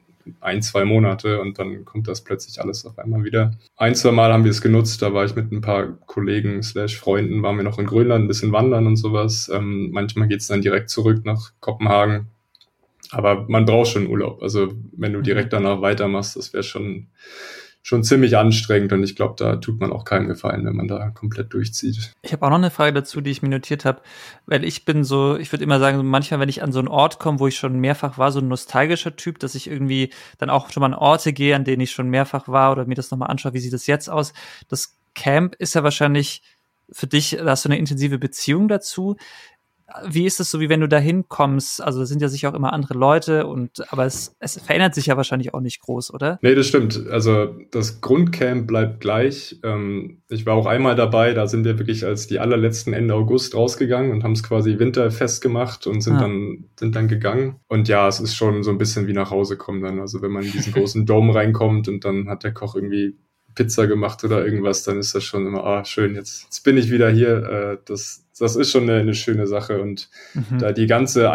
1-2 Monate und dann kommt das plötzlich alles auf einmal wieder. 1-2 Mal haben wir es genutzt, da war ich mit ein paar Kollegen /Freunden, waren wir noch in Grönland ein bisschen wandern und sowas. Manchmal geht es dann direkt zurück nach Kopenhagen, aber man braucht schon Urlaub. Also wenn du direkt danach weitermachst, das wäre schon ziemlich anstrengend und ich glaube, da tut man auch keinen Gefallen, wenn man da komplett durchzieht. Ich habe auch noch eine Frage dazu, die ich mir notiert habe, weil ich würde immer sagen, manchmal, wenn ich an so einen Ort komme, wo ich schon mehrfach war, so ein nostalgischer Typ, dass ich irgendwie dann auch schon mal an Orte gehe, an denen ich schon mehrfach war oder mir das nochmal anschaue, wie sieht das jetzt aus? Das Camp ist ja wahrscheinlich für dich, da hast du eine intensive Beziehung dazu. Wie ist es so, wie wenn du da hinkommst? Also da sind ja sicher auch immer andere Leute, aber es verändert sich ja wahrscheinlich auch nicht groß, oder? Nee, das stimmt. Also das Grundcamp bleibt gleich. Ich war auch einmal dabei, da sind wir wirklich als die allerletzten Ende August rausgegangen und haben es quasi winterfest gemacht und sind dann gegangen. Und ja, es ist schon so ein bisschen wie nach Hause kommen dann. Also wenn man in diesen großen Dome reinkommt und dann hat der Koch irgendwie Pizza gemacht oder irgendwas, dann ist das schon immer, schön, jetzt bin ich wieder hier. Das ist schon eine schöne Sache. Und da die ganze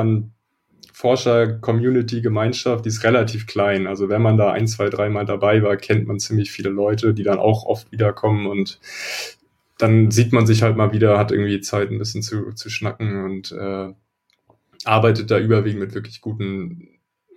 Eiskern-Forscher-Community-Gemeinschaft, die ist relativ klein. Also wenn man da 1, 2, 3 Mal dabei war, kennt man ziemlich viele Leute, die dann auch oft wiederkommen und dann sieht man sich halt mal wieder, hat irgendwie Zeit, ein bisschen zu schnacken und arbeitet da überwiegend mit wirklich guten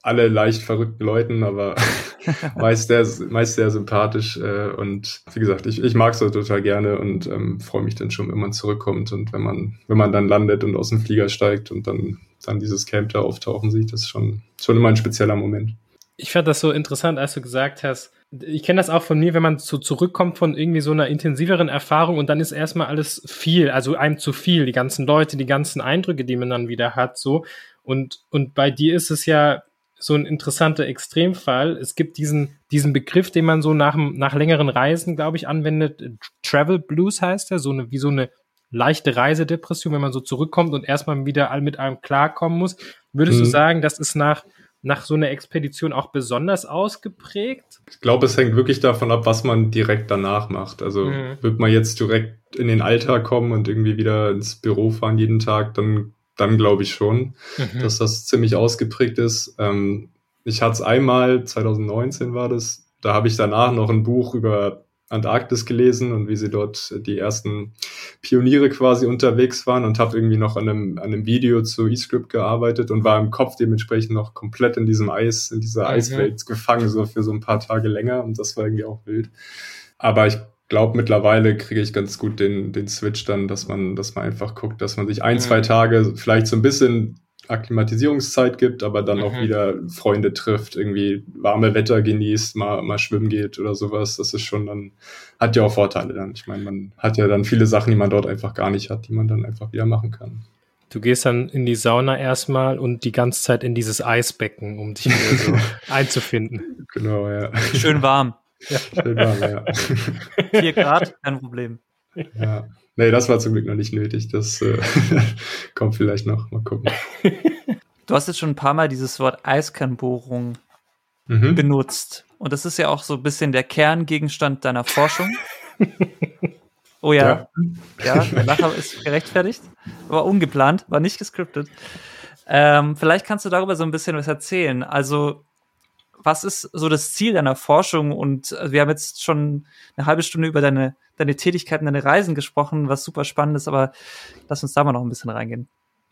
alle leicht verrückten Leuten, aber meist sehr sympathisch. Und wie gesagt, ich mag es total gerne und freue mich dann schon, wenn man zurückkommt und wenn man dann landet und aus dem Flieger steigt und dann dieses Camp da auftauchen sieht, das ist schon immer ein spezieller Moment. Ich fand das so interessant, als du gesagt hast, ich kenne das auch von mir, wenn man zurückkommt von irgendwie so einer intensiveren Erfahrung und dann ist erstmal alles viel, also einem zu viel, die ganzen Leute, die ganzen Eindrücke, die man dann wieder hat, so. Und bei dir ist es ja so ein interessanter Extremfall. Es gibt diesen Begriff, den man so nach längeren Reisen, glaube ich, anwendet. Travel Blues heißt der, wie so eine leichte Reisedepression, wenn man so zurückkommt und erstmal wieder mit einem klarkommen muss. Würdest du sagen, das ist nach so einer Expedition auch besonders ausgeprägt? Ich glaube, es hängt wirklich davon ab, was man direkt danach macht. Also wird man jetzt direkt in den Alltag kommen und irgendwie wieder ins Büro fahren jeden Tag, dann glaube ich schon, dass das ziemlich ausgeprägt ist. Ich hatte es einmal, 2019 war das, da habe ich danach noch ein Buch über Antarktis gelesen und wie sie dort die ersten Pioniere quasi unterwegs waren und habe irgendwie noch an einem Video zu eScript gearbeitet und war im Kopf dementsprechend noch komplett in diesem Eis, in dieser Eiswelt gefangen, so für so ein paar Tage länger und das war irgendwie auch wild. Aber ich glaube, mittlerweile kriege ich ganz gut den Switch dann, dass man einfach guckt, dass man sich 1-2 Tage vielleicht so ein bisschen Akklimatisierungszeit gibt, aber dann auch wieder Freunde trifft, irgendwie warme Wetter genießt, mal schwimmen geht oder sowas. Das ist schon dann, hat ja auch Vorteile dann. Ich meine, man hat ja dann viele Sachen, die man dort einfach gar nicht hat, die man dann einfach wieder machen kann. Du gehst dann in die Sauna erstmal und die ganze Zeit in dieses Eisbecken, um dich wieder so einzufinden. Genau, ja. Schön warm. Ja. Schön warm, ja. 4 Grad, kein Problem. Ja. Nee, das war zum Glück noch nicht nötig. Das kommt vielleicht noch. Mal gucken. Du hast jetzt schon ein paar Mal dieses Wort Eiskernbohrung benutzt. Und das ist ja auch so ein bisschen der Kerngegenstand deiner Forschung. Oh ja. Ja, der Lacher ist gerechtfertigt. War ungeplant, war nicht gescriptet. Vielleicht kannst du darüber so ein bisschen was erzählen. Also, was ist so das Ziel deiner Forschung? Und wir haben jetzt schon eine halbe Stunde über deine Tätigkeiten, deine Reisen gesprochen, was super spannend ist, aber lass uns da mal noch ein bisschen reingehen.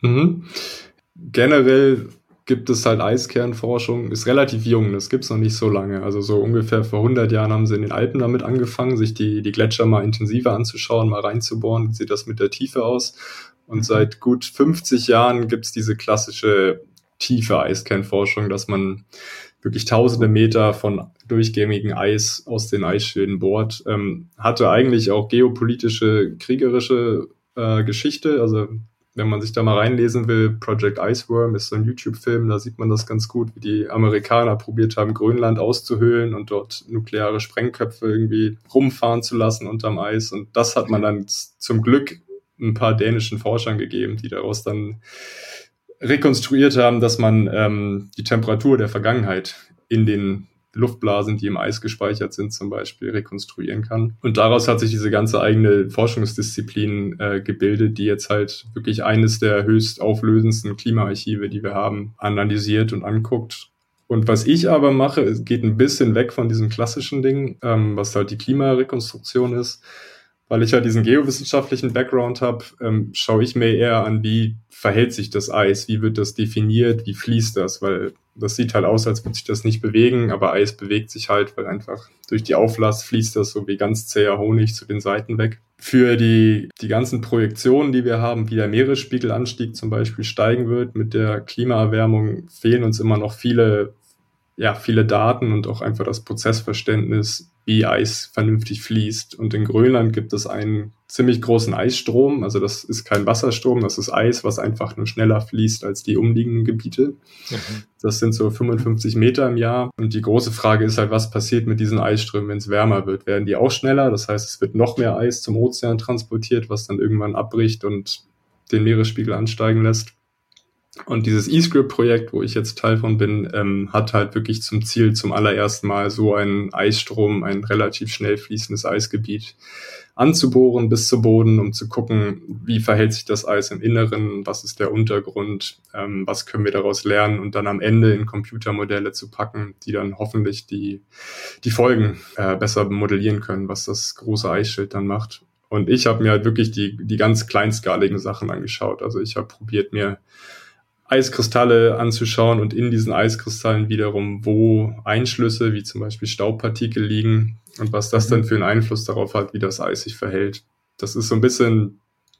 Generell gibt es halt Eiskernforschung, ist relativ jung, das gibt es noch nicht so lange. Also so ungefähr vor 100 Jahren haben sie in den Alpen damit angefangen, sich die Gletscher mal intensiver anzuschauen, mal reinzubohren, wie sieht das mit der Tiefe aus. Und seit gut 50 Jahren gibt es diese klassische tiefe Eiskernforschung, dass man wirklich tausende Meter von durchgängigem Eis aus den Eisschilden bohrt. Hatte eigentlich auch geopolitische, kriegerische Geschichte. Also wenn man sich da mal reinlesen will, Project Iceworm ist so ein YouTube-Film, da sieht man das ganz gut, wie die Amerikaner probiert haben, Grönland auszuhöhlen und dort nukleare Sprengköpfe irgendwie rumfahren zu lassen unterm Eis. Und das hat man dann zum Glück ein paar dänischen Forschern gegeben, die daraus dann rekonstruiert haben, dass man die Temperatur der Vergangenheit in den Luftblasen, die im Eis gespeichert sind, zum Beispiel rekonstruieren kann. Und daraus hat sich diese ganze eigene Forschungsdisziplin gebildet, die jetzt halt wirklich eines der höchst auflösendsten Klimaarchive, die wir haben, analysiert und anguckt. Und was ich aber mache, geht ein bisschen weg von diesem klassischen Ding, was halt die Klimarekonstruktion ist. Weil ich halt diesen geowissenschaftlichen Background habe, schaue ich mir eher an, wie verhält sich das Eis, wie wird das definiert, wie fließt das, weil das sieht halt aus, als würde sich das nicht bewegen, aber Eis bewegt sich halt, weil einfach durch die Auflast fließt das so wie ganz zäher Honig zu den Seiten weg. Für die ganzen Projektionen, die wir haben, wie der Meeresspiegelanstieg zum Beispiel steigen wird mit der Klimaerwärmung, fehlen uns immer noch viele Daten und auch einfach das Prozessverständnis, wie Eis vernünftig fließt. Und in Grönland gibt es einen ziemlich großen Eisstrom. Also das ist kein Wasserstrom, das ist Eis, was einfach nur schneller fließt als die umliegenden Gebiete. Das sind so 55 Meter im Jahr. Und die große Frage ist halt, was passiert mit diesen Eisströmen, wenn es wärmer wird? Werden die auch schneller? Das heißt, es wird noch mehr Eis zum Ozean transportiert, was dann irgendwann abbricht und den Meeresspiegel ansteigen lässt. Und dieses eScript-Projekt, wo ich jetzt Teil von bin, hat halt wirklich zum Ziel, zum allerersten Mal so einen Eisstrom, ein relativ schnell fließendes Eisgebiet anzubohren bis zu Boden, um zu gucken, wie verhält sich das Eis im Inneren, was ist der Untergrund, was können wir daraus lernen und dann am Ende in Computermodelle zu packen, die dann hoffentlich die Folgen besser modellieren können, was das große Eisschild dann macht. Und ich habe mir halt wirklich die ganz kleinskaligen Sachen angeschaut. Also ich habe probiert, mir Eiskristalle anzuschauen und in diesen Eiskristallen wiederum, wo Einschlüsse, wie zum Beispiel Staubpartikel liegen und was das dann für einen Einfluss darauf hat, wie das Eis sich verhält. Das ist so ein bisschen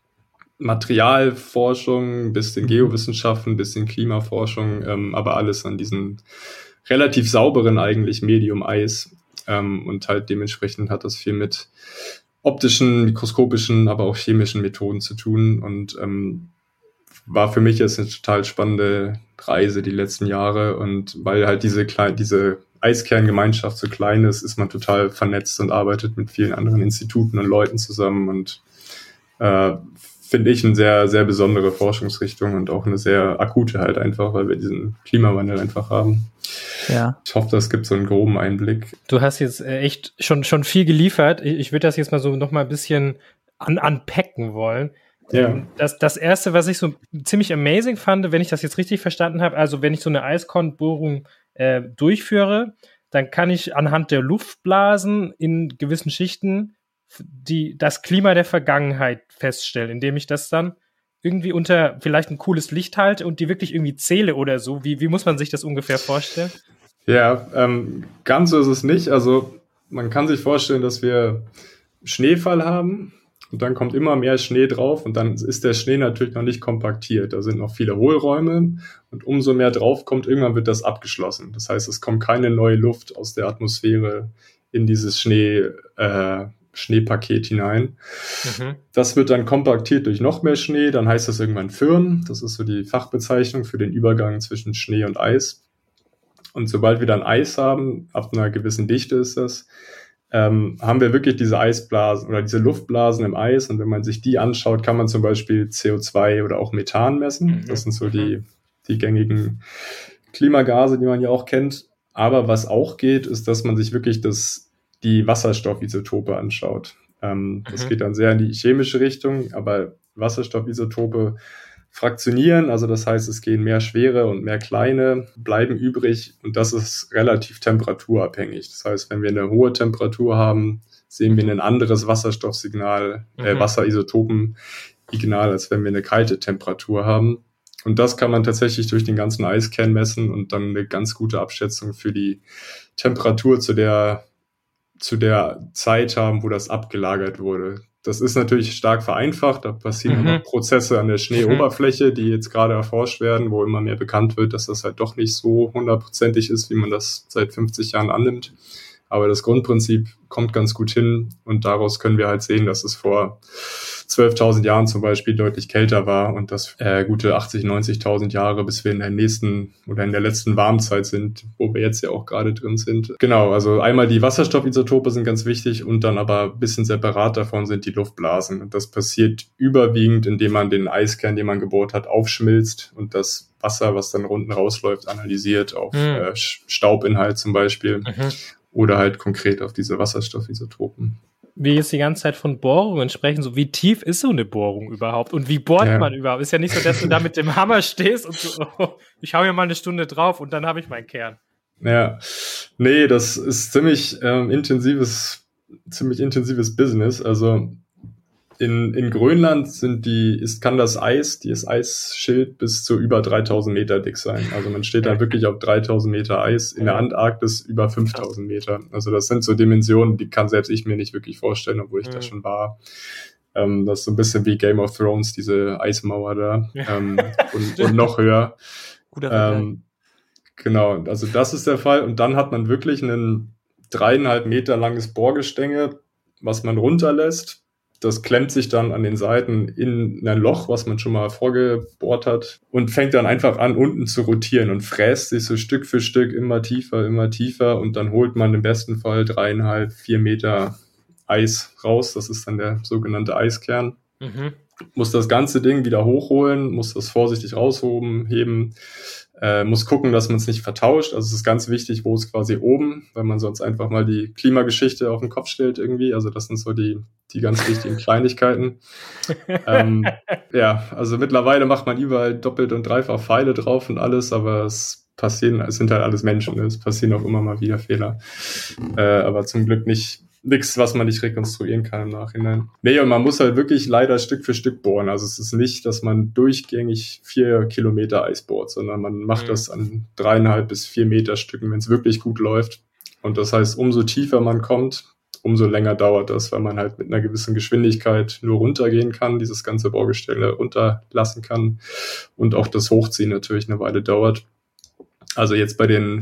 Materialforschung, ein bisschen Geowissenschaften, ein bisschen Klimaforschung, aber alles an diesem relativ sauberen eigentlich Medium Eis. Und halt dementsprechend hat das viel mit optischen, mikroskopischen, aber auch chemischen Methoden zu tun und war für mich jetzt eine total spannende Reise die letzten Jahre und weil halt diese Eiskerngemeinschaft so klein ist, ist man total vernetzt und arbeitet mit vielen anderen Instituten und Leuten zusammen und finde ich eine sehr, sehr besondere Forschungsrichtung und auch eine sehr akute halt einfach, weil wir diesen Klimawandel einfach haben. Ja. Ich hoffe, das gibt so einen groben Einblick. Du hast jetzt echt schon viel geliefert. Ich würde das jetzt mal so noch mal ein bisschen unpacken wollen. Ja. Das Erste, was ich so ziemlich amazing fand, wenn ich das jetzt richtig verstanden habe, also wenn ich so eine Eiskornbohrung durchführe, dann kann ich anhand der Luftblasen in gewissen Schichten das Klima der Vergangenheit feststellen, indem ich das dann irgendwie unter vielleicht ein cooles Licht halte und die wirklich irgendwie zähle oder so. Wie muss man sich das ungefähr vorstellen? Ja, ganz so ist es nicht. Also man kann sich vorstellen, dass wir Schneefall haben und dann kommt immer mehr Schnee drauf und dann ist der Schnee natürlich noch nicht kompaktiert. Da sind noch viele Hohlräume und umso mehr drauf kommt, irgendwann wird das abgeschlossen. Das heißt, es kommt keine neue Luft aus der Atmosphäre in dieses Schneepaket hinein. Das wird dann kompaktiert durch noch mehr Schnee, dann heißt das irgendwann Firn. Das ist so die Fachbezeichnung für den Übergang zwischen Schnee und Eis. Und sobald wir dann Eis haben, ab einer gewissen Dichte ist das, haben wir wirklich diese Eisblasen oder diese Luftblasen im Eis. Und wenn man sich die anschaut, kann man zum Beispiel CO2 oder auch Methan messen. Das sind so die gängigen Klimagase, die man ja auch kennt. Aber was auch geht, ist, dass man sich wirklich die Wasserstoffisotope anschaut. Das geht dann sehr in die chemische Richtung, aber Wasserstoffisotope fraktionieren, also das heißt, es gehen mehr schwere und mehr kleine, bleiben übrig und das ist relativ temperaturabhängig. Das heißt, wenn wir eine hohe Temperatur haben, sehen wir ein anderes Wasserstoffsignal, Wasserisotopensignal, als wenn wir eine kalte Temperatur haben. Und das kann man tatsächlich durch den ganzen Eiskern messen und dann eine ganz gute Abschätzung für die Temperatur zu der Zeit haben, wo das abgelagert wurde. Das ist natürlich stark vereinfacht. Da passieren noch Prozesse an der Schneeoberfläche, die jetzt gerade erforscht werden, wo immer mehr bekannt wird, dass das halt doch nicht so 100%ig ist, wie man das seit 50 Jahren annimmt. Aber das Grundprinzip kommt ganz gut hin und daraus können wir halt sehen, dass es vor 12.000 Jahren zum Beispiel deutlich kälter war und das gute 80.000, 90.000 Jahre, bis wir in der nächsten oder in der letzten Warmzeit sind, wo wir jetzt ja auch gerade drin sind. Genau, also einmal die Wasserstoffisotope sind ganz wichtig und dann aber ein bisschen separat davon sind die Luftblasen. Und das passiert überwiegend, indem man den Eiskern, den man gebohrt hat, aufschmilzt und das Wasser, was dann unten rausläuft, analysiert auf Staubinhalt zum Beispiel oder halt konkret auf diese Wasserstoffisotopen. Wir jetzt die ganze Zeit von Bohrungen sprechen, so wie tief ist so eine Bohrung überhaupt und wie bohrt man überhaupt? Ist ja nicht so, dass du da mit dem Hammer stehst und so, ich hau hier mal eine Stunde drauf und dann habe ich meinen Kern. Ja, nee, das ist ziemlich intensives Business. Also in Grönland kann das Eisschild bis zu über 3000 Meter dick sein. Also man steht da wirklich auf 3000 Meter Eis, in der Antarktis über 5000 Meter. Also das sind so Dimensionen, die kann selbst ich mir nicht wirklich vorstellen, obwohl ich da schon war. Das ist so ein bisschen wie Game of Thrones, diese Eismauer da und noch höher. Genau, also das ist der Fall. Und dann hat man wirklich ein 3,5 Meter langes Bohrgestänge, was man runterlässt. Das klemmt sich dann an den Seiten in ein Loch, was man schon mal vorgebohrt hat und fängt dann einfach an, unten zu rotieren und fräst sich so Stück für Stück immer tiefer und dann holt man im besten Fall 3,5, 4 Meter Eis raus. Das ist dann der sogenannte Eiskern. Muss das ganze Ding wieder hochholen, muss das vorsichtig heben, muss gucken, dass man es nicht vertauscht. Also es ist ganz wichtig, wo ist quasi oben, weil man sonst einfach mal die Klimageschichte auf den Kopf stellt irgendwie. Also das sind so die ganz wichtigen Kleinigkeiten. Also mittlerweile macht man überall doppelt und dreifach Pfeile drauf und alles, aber es sind halt alles Menschen. Es passieren auch immer mal wieder Fehler. Aber zum Glück nicht nichts, was man nicht rekonstruieren kann im Nachhinein. Nee, und man muss halt wirklich leider Stück für Stück bohren. Also es ist nicht, dass man durchgängig 4 Kilometer Eis bohrt, sondern man macht das an 3,5 bis 4 Meter Stücken, wenn es wirklich gut läuft. Und das heißt, umso tiefer man kommt, umso länger dauert das, weil man halt mit einer gewissen Geschwindigkeit nur runtergehen kann, dieses ganze Bohrgestell runterlassen kann und auch das Hochziehen natürlich eine Weile dauert. Also jetzt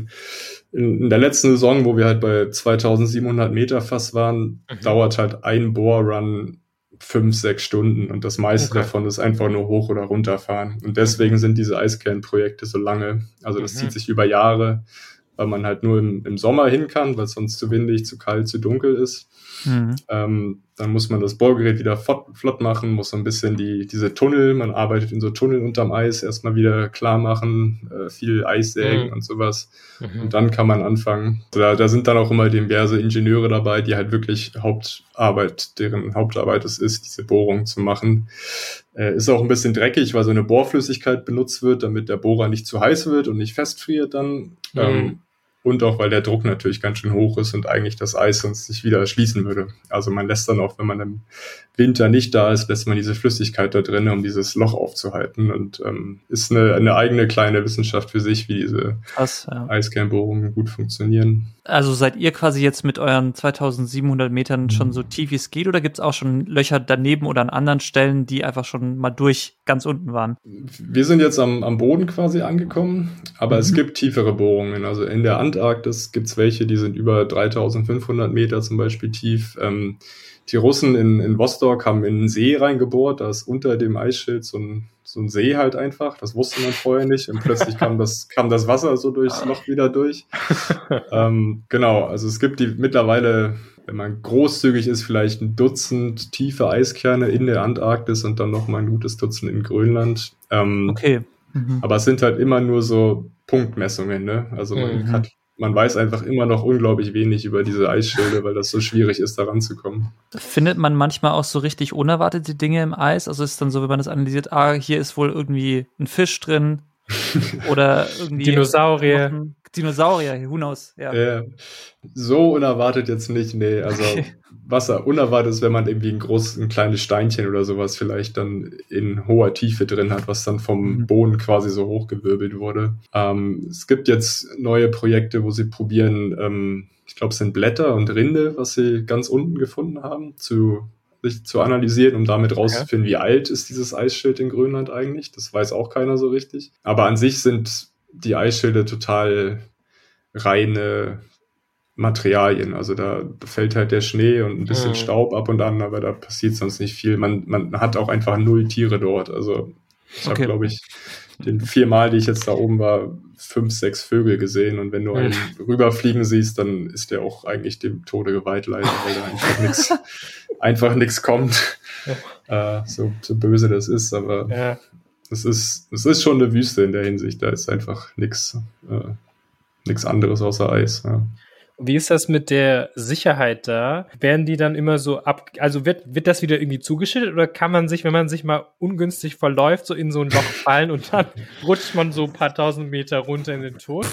in der letzten Saison, wo wir halt bei 2700 Meter fast waren, dauert halt ein Bohrrun 5-6 Stunden und das meiste davon ist einfach nur hoch oder runterfahren. Und deswegen sind diese Eiskernprojekte so lange. Also das zieht sich über Jahre, weil man halt nur im Sommer hin kann, weil es sonst zu windig, zu kalt, zu dunkel ist. Dann muss man das Bohrgerät wieder flott machen, muss so ein bisschen diese Tunnel, man arbeitet in so Tunneln unterm Eis, erstmal wieder klar machen, viel Eis sägen und sowas. Und dann kann man anfangen. Da sind dann auch immer diverse Ingenieure dabei, die halt wirklich deren Hauptarbeit es ist, diese Bohrung zu machen. Ist auch ein bisschen dreckig, weil so eine Bohrflüssigkeit benutzt wird, damit der Bohrer nicht zu heiß wird und nicht festfriert dann. Und auch, weil der Druck natürlich ganz schön hoch ist und eigentlich das Eis sonst sich wieder schließen würde. Also man lässt dann auch, wenn man im Winter nicht da ist, lässt man diese Flüssigkeit da drin, um dieses Loch aufzuhalten. Und ist eine eigene kleine Wissenschaft für sich, wie diese Eiskernbohrungen gut funktionieren. Also seid ihr quasi jetzt mit euren 2700 Metern schon so tief wie es geht, oder gibt es auch schon Löcher daneben oder an anderen Stellen, die einfach schon mal ganz unten waren? Wir sind jetzt am Boden quasi angekommen, aber es gibt tiefere Bohrungen. Also in der Antarktis gibt es welche, die sind über 3500 Meter zum Beispiel tief. Die Russen in Vostok haben in einen See reingebohrt, da ist unter dem Eisschild so ein See halt einfach, das wusste man vorher nicht und plötzlich kam das Wasser so durchs Loch wieder durch. Genau, also es gibt mittlerweile, wenn man großzügig ist, vielleicht ein Dutzend tiefe Eiskerne in der Antarktis und dann nochmal ein gutes Dutzend in Grönland. Okay. Aber es sind halt immer nur so Punktmessungen, ne? Also man weiß einfach immer noch unglaublich wenig über diese Eisschilde, weil das so schwierig ist, da ranzukommen. Findet man manchmal auch so richtig unerwartete Dinge im Eis? Also ist es dann so, wenn man das analysiert, hier ist wohl irgendwie ein Fisch drin oder irgendwie Dinosaurier, who knows? Ja. So unerwartet jetzt nicht, nee. Also was unerwartet ist, wenn man irgendwie ein kleines Steinchen oder sowas vielleicht dann in hoher Tiefe drin hat, was dann vom Boden quasi so hochgewirbelt wurde. Es gibt jetzt neue Projekte, wo sie probieren, ich glaube, es sind Blätter und Rinde, was sie ganz unten gefunden haben, sich zu analysieren, um damit rauszufinden, wie alt ist dieses Eisschild in Grönland eigentlich. Das weiß auch keiner so richtig. Aber an sich sind die Eisschilde total reine Materialien. Also da fällt halt der Schnee und ein bisschen Staub ab und an, aber da passiert sonst nicht viel. Man hat auch einfach 0 Tiere dort. Also ich habe, glaube ich, den 4 Mal, die ich jetzt da oben war, 5, 6 Vögel gesehen. Und wenn du einen rüberfliegen siehst, dann ist der auch eigentlich dem Tode geweiht leider, weil da einfach nichts kommt. So böse das ist, aber es ist schon eine Wüste in der Hinsicht. Da ist einfach nichts anderes außer Eis. Ja. Wie ist das mit der Sicherheit da? Werden die dann immer so also wird das wieder irgendwie zugeschüttet oder kann man sich, wenn man sich mal ungünstig verläuft, so in so ein Loch fallen und dann rutscht man so ein paar tausend Meter runter in den Tod?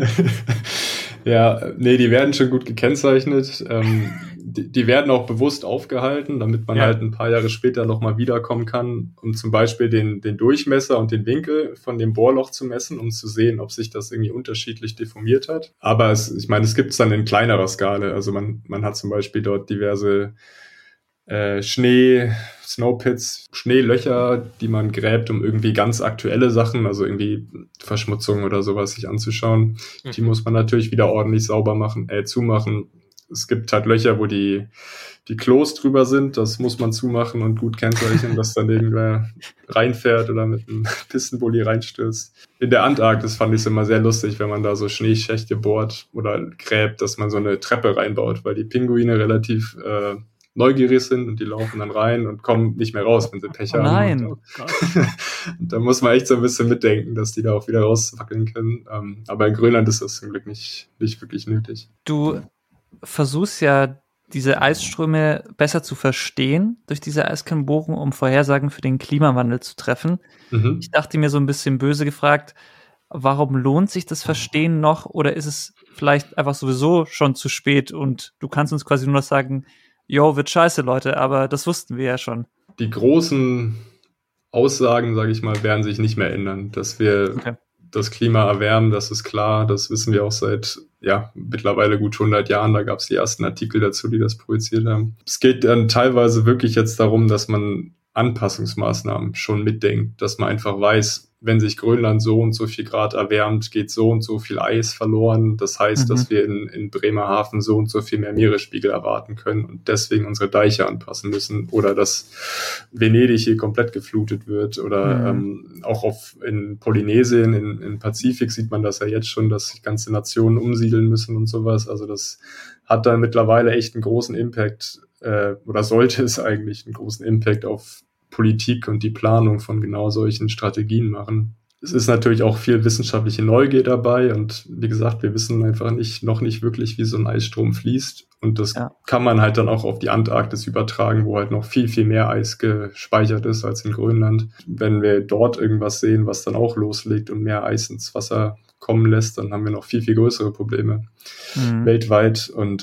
Ja, nee, die werden schon gut gekennzeichnet. Die werden auch bewusst aufgehalten, damit man halt ein paar Jahre später nochmal wiederkommen kann, um zum Beispiel den Durchmesser und den Winkel von dem Bohrloch zu messen, um zu sehen, ob sich das irgendwie unterschiedlich deformiert hat. Aber es gibt es dann in kleinerer Skala. Also man hat zum Beispiel dort diverse Snowpits, Schneelöcher, die man gräbt, um irgendwie ganz aktuelle Sachen, also irgendwie Verschmutzung oder sowas sich anzuschauen. Die muss man natürlich wieder ordentlich zumachen. Es gibt halt Löcher, wo die Klos drüber sind, das muss man zumachen und gut kennzeichnen, dass dann irgendwer reinfährt oder mit einem Pistenbully reinstürzt. In der Antarktis fand ich es immer sehr lustig, wenn man da so Schneeschächte bohrt oder gräbt, dass man so eine Treppe reinbaut, weil die Pinguine relativ neugierig sind und die laufen dann rein und kommen nicht mehr raus, wenn sie Pech haben. Nein. Und da muss man echt so ein bisschen mitdenken, dass die da auch wieder rauswackeln können. Aber in Grönland ist das zum Glück nicht wirklich nötig. Du versuchst ja, diese Eisströme besser zu verstehen durch diese Eiskernbohrung, um Vorhersagen für den Klimawandel zu treffen. Ich dachte mir so ein bisschen böse gefragt, warum lohnt sich das Verstehen noch oder ist es vielleicht einfach sowieso schon zu spät und du kannst uns quasi nur noch sagen, yo, wird scheiße, Leute, aber das wussten wir ja schon. Die großen Aussagen, sage ich mal, werden sich nicht mehr ändern. Dass wir das Klima erwärmen, das ist klar, das wissen wir auch seit mittlerweile gut 100 Jahren. Da gab es die ersten Artikel dazu, die das projiziert haben. Es geht dann teilweise wirklich jetzt darum, dass man Anpassungsmaßnahmen schon mitdenkt, dass man einfach weiß, wenn sich Grönland so und so viel Grad erwärmt, geht so und so viel Eis verloren. Das heißt, dass wir in Bremerhaven so und so viel mehr Meeresspiegel erwarten können und deswegen unsere Deiche anpassen müssen oder dass Venedig hier komplett geflutet wird oder auch in Polynesien, im Pazifik sieht man das ja jetzt schon, dass sich ganze Nationen umsiedeln müssen und sowas. Also das hat dann mittlerweile echt einen großen Impact oder sollte es eigentlich einen großen Impact auf Politik und die Planung von genau solchen Strategien machen. Es ist natürlich auch viel wissenschaftliche Neugier dabei und wie gesagt, wir wissen einfach noch nicht wirklich, wie so ein Eisstrom fließt und das kann man halt dann auch auf die Antarktis übertragen, wo halt noch viel, viel mehr Eis gespeichert ist als in Grönland. Wenn wir dort irgendwas sehen, was dann auch loslegt und mehr Eis ins Wasser kommen lässt, dann haben wir noch viel, viel größere Probleme weltweit und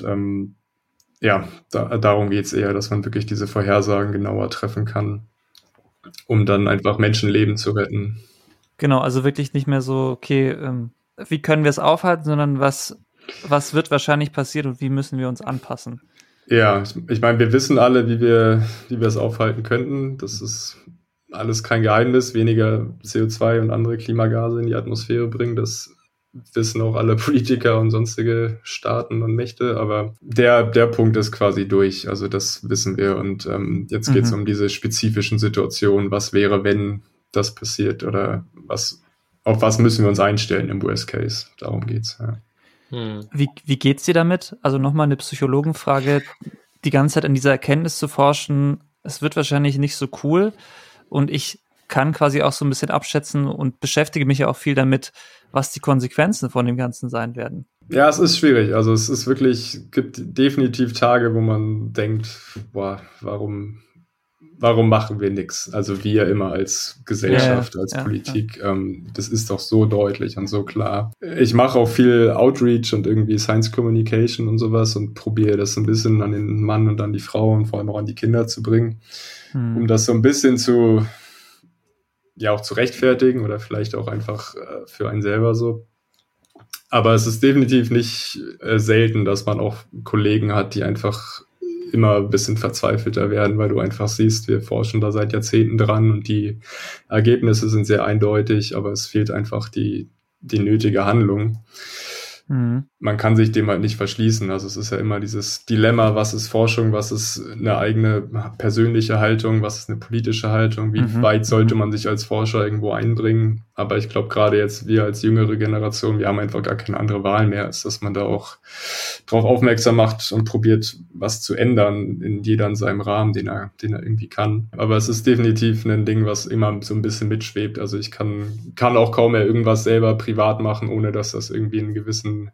darum geht es eher, dass man wirklich diese Vorhersagen genauer treffen kann, um dann einfach Menschenleben zu retten. Genau, also wirklich nicht mehr so, okay, wie können wir es aufhalten, sondern was wird wahrscheinlich passieren und wie müssen wir uns anpassen? Ja, ich meine, wir wissen alle, wie wir es aufhalten könnten. Das ist alles kein Geheimnis, weniger CO2 und andere Klimagase in die Atmosphäre bringen. Das wissen auch alle Politiker und sonstige Staaten und Mächte, aber der Punkt ist quasi durch, also das wissen wir und jetzt geht es um diese spezifischen Situationen, was wäre, wenn das passiert oder auf was müssen wir uns einstellen im Worst Case, darum geht's. Ja. Wie geht's dir damit? Also nochmal eine Psychologenfrage, die ganze Zeit an dieser Erkenntnis zu forschen, es wird wahrscheinlich nicht so cool und ich kann quasi auch so ein bisschen abschätzen und beschäftige mich ja auch viel damit, was die Konsequenzen von dem Ganzen sein werden. Ja, es ist schwierig. Also es ist wirklich, gibt definitiv Tage, wo man denkt, boah, warum machen wir nichts? Also wir immer als Gesellschaft, als Politik. Ja. Das ist doch so deutlich und so klar. Ich mache auch viel Outreach und irgendwie Science Communication und sowas und probiere das ein bisschen an den Mann und an die Frau und vor allem auch an die Kinder zu bringen, um das so ein bisschen auch zu rechtfertigen oder vielleicht auch einfach für einen selber so. Aber es ist definitiv nicht selten, dass man auch Kollegen hat, die einfach immer ein bisschen verzweifelter werden, weil du einfach siehst, wir forschen da seit Jahrzehnten dran und die Ergebnisse sind sehr eindeutig, aber es fehlt einfach die nötige Handlung. Man kann sich dem halt nicht verschließen. Also es ist ja immer dieses Dilemma, was ist Forschung, was ist eine eigene persönliche Haltung, was ist eine politische Haltung, wie weit sollte man sich als Forscher irgendwo einbringen. Aber ich glaube, gerade jetzt wir als jüngere Generation, wir haben einfach gar keine andere Wahl mehr, als dass man da auch drauf aufmerksam macht und probiert, was zu ändern, in jeder in seinem Rahmen, den er irgendwie kann. Aber es ist definitiv ein Ding, was immer so ein bisschen mitschwebt. Also ich kann auch kaum mehr irgendwas selber privat machen, ohne dass das irgendwie einen gewissen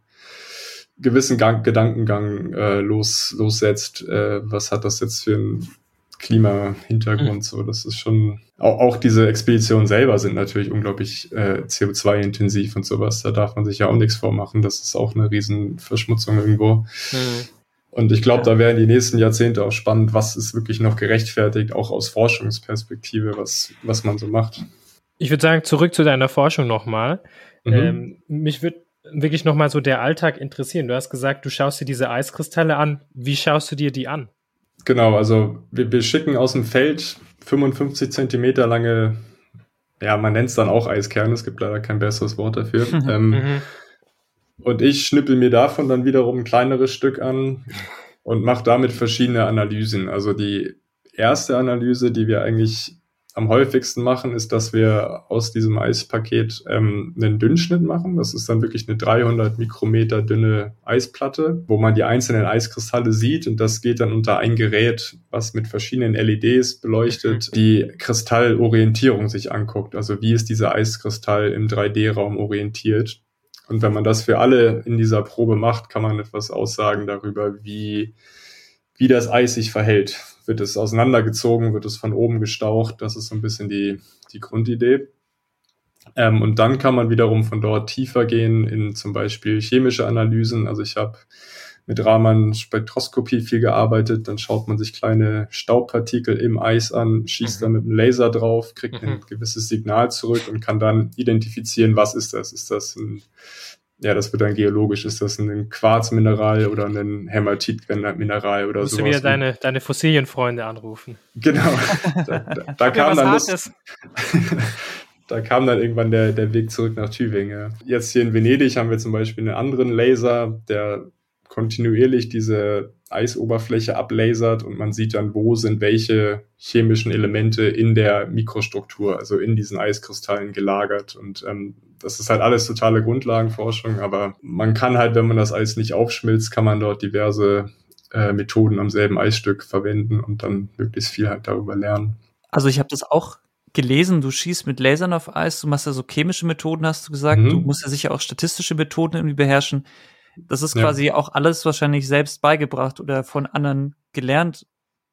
Gedankengang lossetzt. Was hat das jetzt für einen Klima-Hintergrund? So, das ist schon auch diese Expeditionen selber sind natürlich unglaublich CO2-intensiv und sowas. Da darf man sich ja auch nichts vormachen. Das ist auch eine riesen Verschmutzung irgendwo. Und ich glaube, da werden die nächsten Jahrzehnte auch spannend, was ist wirklich noch gerechtfertigt, auch aus Forschungsperspektive, was man so macht. Ich würde sagen, zurück zu deiner Forschung nochmal. Mich würde wirklich nochmal so der Alltag interessieren. Du hast gesagt, du schaust dir diese Eiskristalle an. Wie schaust du dir die an? Genau, also wir schicken aus dem Feld 55 Zentimeter lange, man nennt es dann auch Eiskerne, es gibt leider kein besseres Wort dafür. Und ich schnippel mir davon dann wiederum ein kleineres Stück an und mache damit verschiedene Analysen. Also die erste Analyse, die wir eigentlich am häufigsten machen, ist, dass wir aus diesem Eispaket einen Dünnschnitt machen. Das ist dann wirklich eine 300 Mikrometer dünne Eisplatte, wo man die einzelnen Eiskristalle sieht und das geht dann unter ein Gerät, was mit verschiedenen LEDs beleuchtet, die Kristallorientierung sich anguckt. Also wie ist dieser Eiskristall im 3D-Raum orientiert? Und wenn man das für alle in dieser Probe macht, kann man etwas aussagen darüber, wie das Eis sich verhält. Wird es auseinandergezogen, wird es von oben gestaucht? Das ist so ein bisschen die Grundidee. Und dann kann man wiederum von dort tiefer gehen in zum Beispiel chemische Analysen. Also ich habe mit Raman-Spektroskopie viel gearbeitet. Dann schaut man sich kleine Staubpartikel im Eis an, schießt da mit einem Laser drauf, kriegt ein gewisses Signal zurück und kann dann identifizieren, was ist das? Ist das das wird dann geologisch, ist das ein Quarzmineral oder ein Hämatitmineral oder sowas. Du musst wieder deine Fossilienfreunde anrufen. Genau. Da kam dann da kam dann irgendwann der Weg zurück nach Tübingen. Jetzt hier in Venedig haben wir zum Beispiel einen anderen Laser, der kontinuierlich diese Eisoberfläche ablasert und man sieht dann, wo sind welche chemischen Elemente in der Mikrostruktur, also in diesen Eiskristallen gelagert. Und das ist halt alles totale Grundlagenforschung, aber man kann halt, wenn man das Eis nicht aufschmilzt, kann man dort diverse Methoden am selben Eisstück verwenden und dann möglichst viel halt darüber lernen. Also ich habe das auch gelesen, du schießt mit Lasern auf Eis, du machst ja so chemische Methoden, hast du gesagt, du musst ja sicher auch statistische Methoden irgendwie beherrschen. Das ist quasi auch alles wahrscheinlich selbst beigebracht oder von anderen gelernt.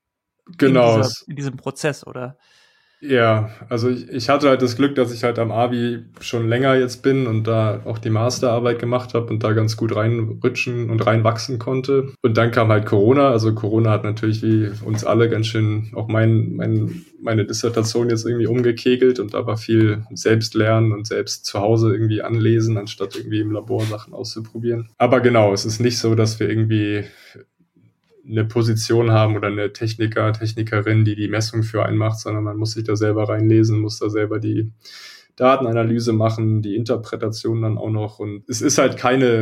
Genau. In diesem Prozess, oder? Ja, also ich hatte halt das Glück, dass ich halt am Abi schon länger jetzt bin und da auch die Masterarbeit gemacht habe und da ganz gut reinrutschen und reinwachsen konnte. Und dann kam halt Corona. Also Corona hat natürlich wie uns alle ganz schön auch meine Dissertation jetzt irgendwie umgekegelt und da war viel Selbstlernen und selbst zu Hause irgendwie anlesen, anstatt irgendwie im Labor Sachen auszuprobieren. Aber genau, es ist nicht so, dass wir irgendwie eine Position haben oder eine Technikerin, die Messung für einen macht, sondern man muss sich da selber reinlesen, muss da selber die Datenanalyse machen, die Interpretation dann auch noch. Und es ist halt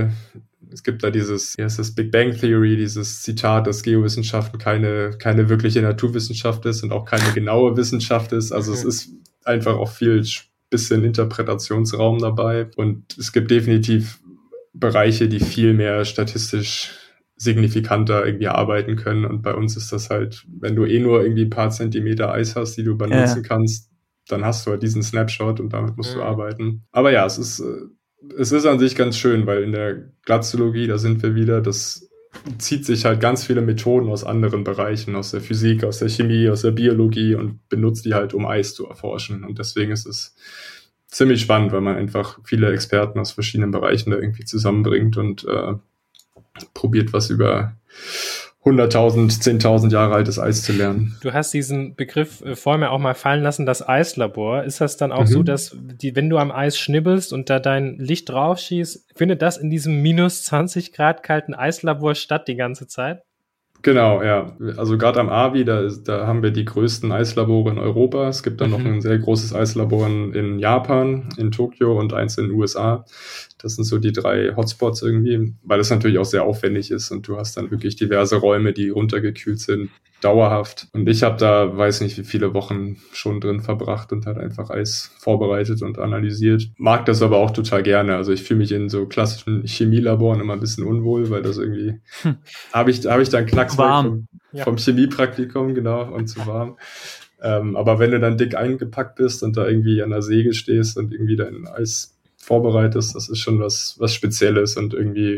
es gibt da dieses Big Bang Theory, dieses Zitat, dass Geowissenschaften keine wirkliche Naturwissenschaft ist und auch keine genaue Wissenschaft ist. Also es ist einfach auch viel bisschen Interpretationsraum dabei. Und es gibt definitiv Bereiche, die viel mehr statistisch signifikanter irgendwie arbeiten können. Und bei uns ist das halt, wenn du nur irgendwie ein paar Zentimeter Eis hast, die du benutzen kannst, dann hast du halt diesen Snapshot und damit musst du arbeiten. Aber ja, es ist an sich ganz schön, weil in der Glaziologie, da sind wir wieder, das zieht sich halt ganz viele Methoden aus anderen Bereichen, aus der Physik, aus der Chemie, aus der Biologie und benutzt die halt, um Eis zu erforschen. Und deswegen ist es ziemlich spannend, weil man einfach viele Experten aus verschiedenen Bereichen da irgendwie zusammenbringt und probiert, was über 100.000, 10.000 Jahre altes Eis zu lernen. Du hast diesen Begriff vorher mir auch mal fallen lassen, das Eislabor. Ist das dann auch so, dass wenn du am Eis schnibbelst und da dein Licht drauf schießt, findet das in diesem minus 20 Grad kalten Eislabor statt die ganze Zeit? Genau, ja. Also gerade am AVI, da haben wir die größten Eislabore in Europa. Es gibt dann noch ein sehr großes Eislabor in Japan, in Tokio und eins in den USA. Das sind so die 3 Hotspots irgendwie, weil es natürlich auch sehr aufwendig ist und du hast dann wirklich diverse Räume, die runtergekühlt sind, dauerhaft. Und ich habe da, weiß nicht wie viele Wochen schon drin verbracht und halt einfach Eis vorbereitet und analysiert. Mag das aber auch total gerne. Also ich fühle mich in so klassischen Chemielaboren immer ein bisschen unwohl, weil das irgendwie, habe ich da einen Knacks vom Chemiepraktikum, genau, und zu warm. Aber wenn du dann dick eingepackt bist und da irgendwie an der Säge stehst und irgendwie dein Eis vorbereitest, das ist schon was Spezielles und irgendwie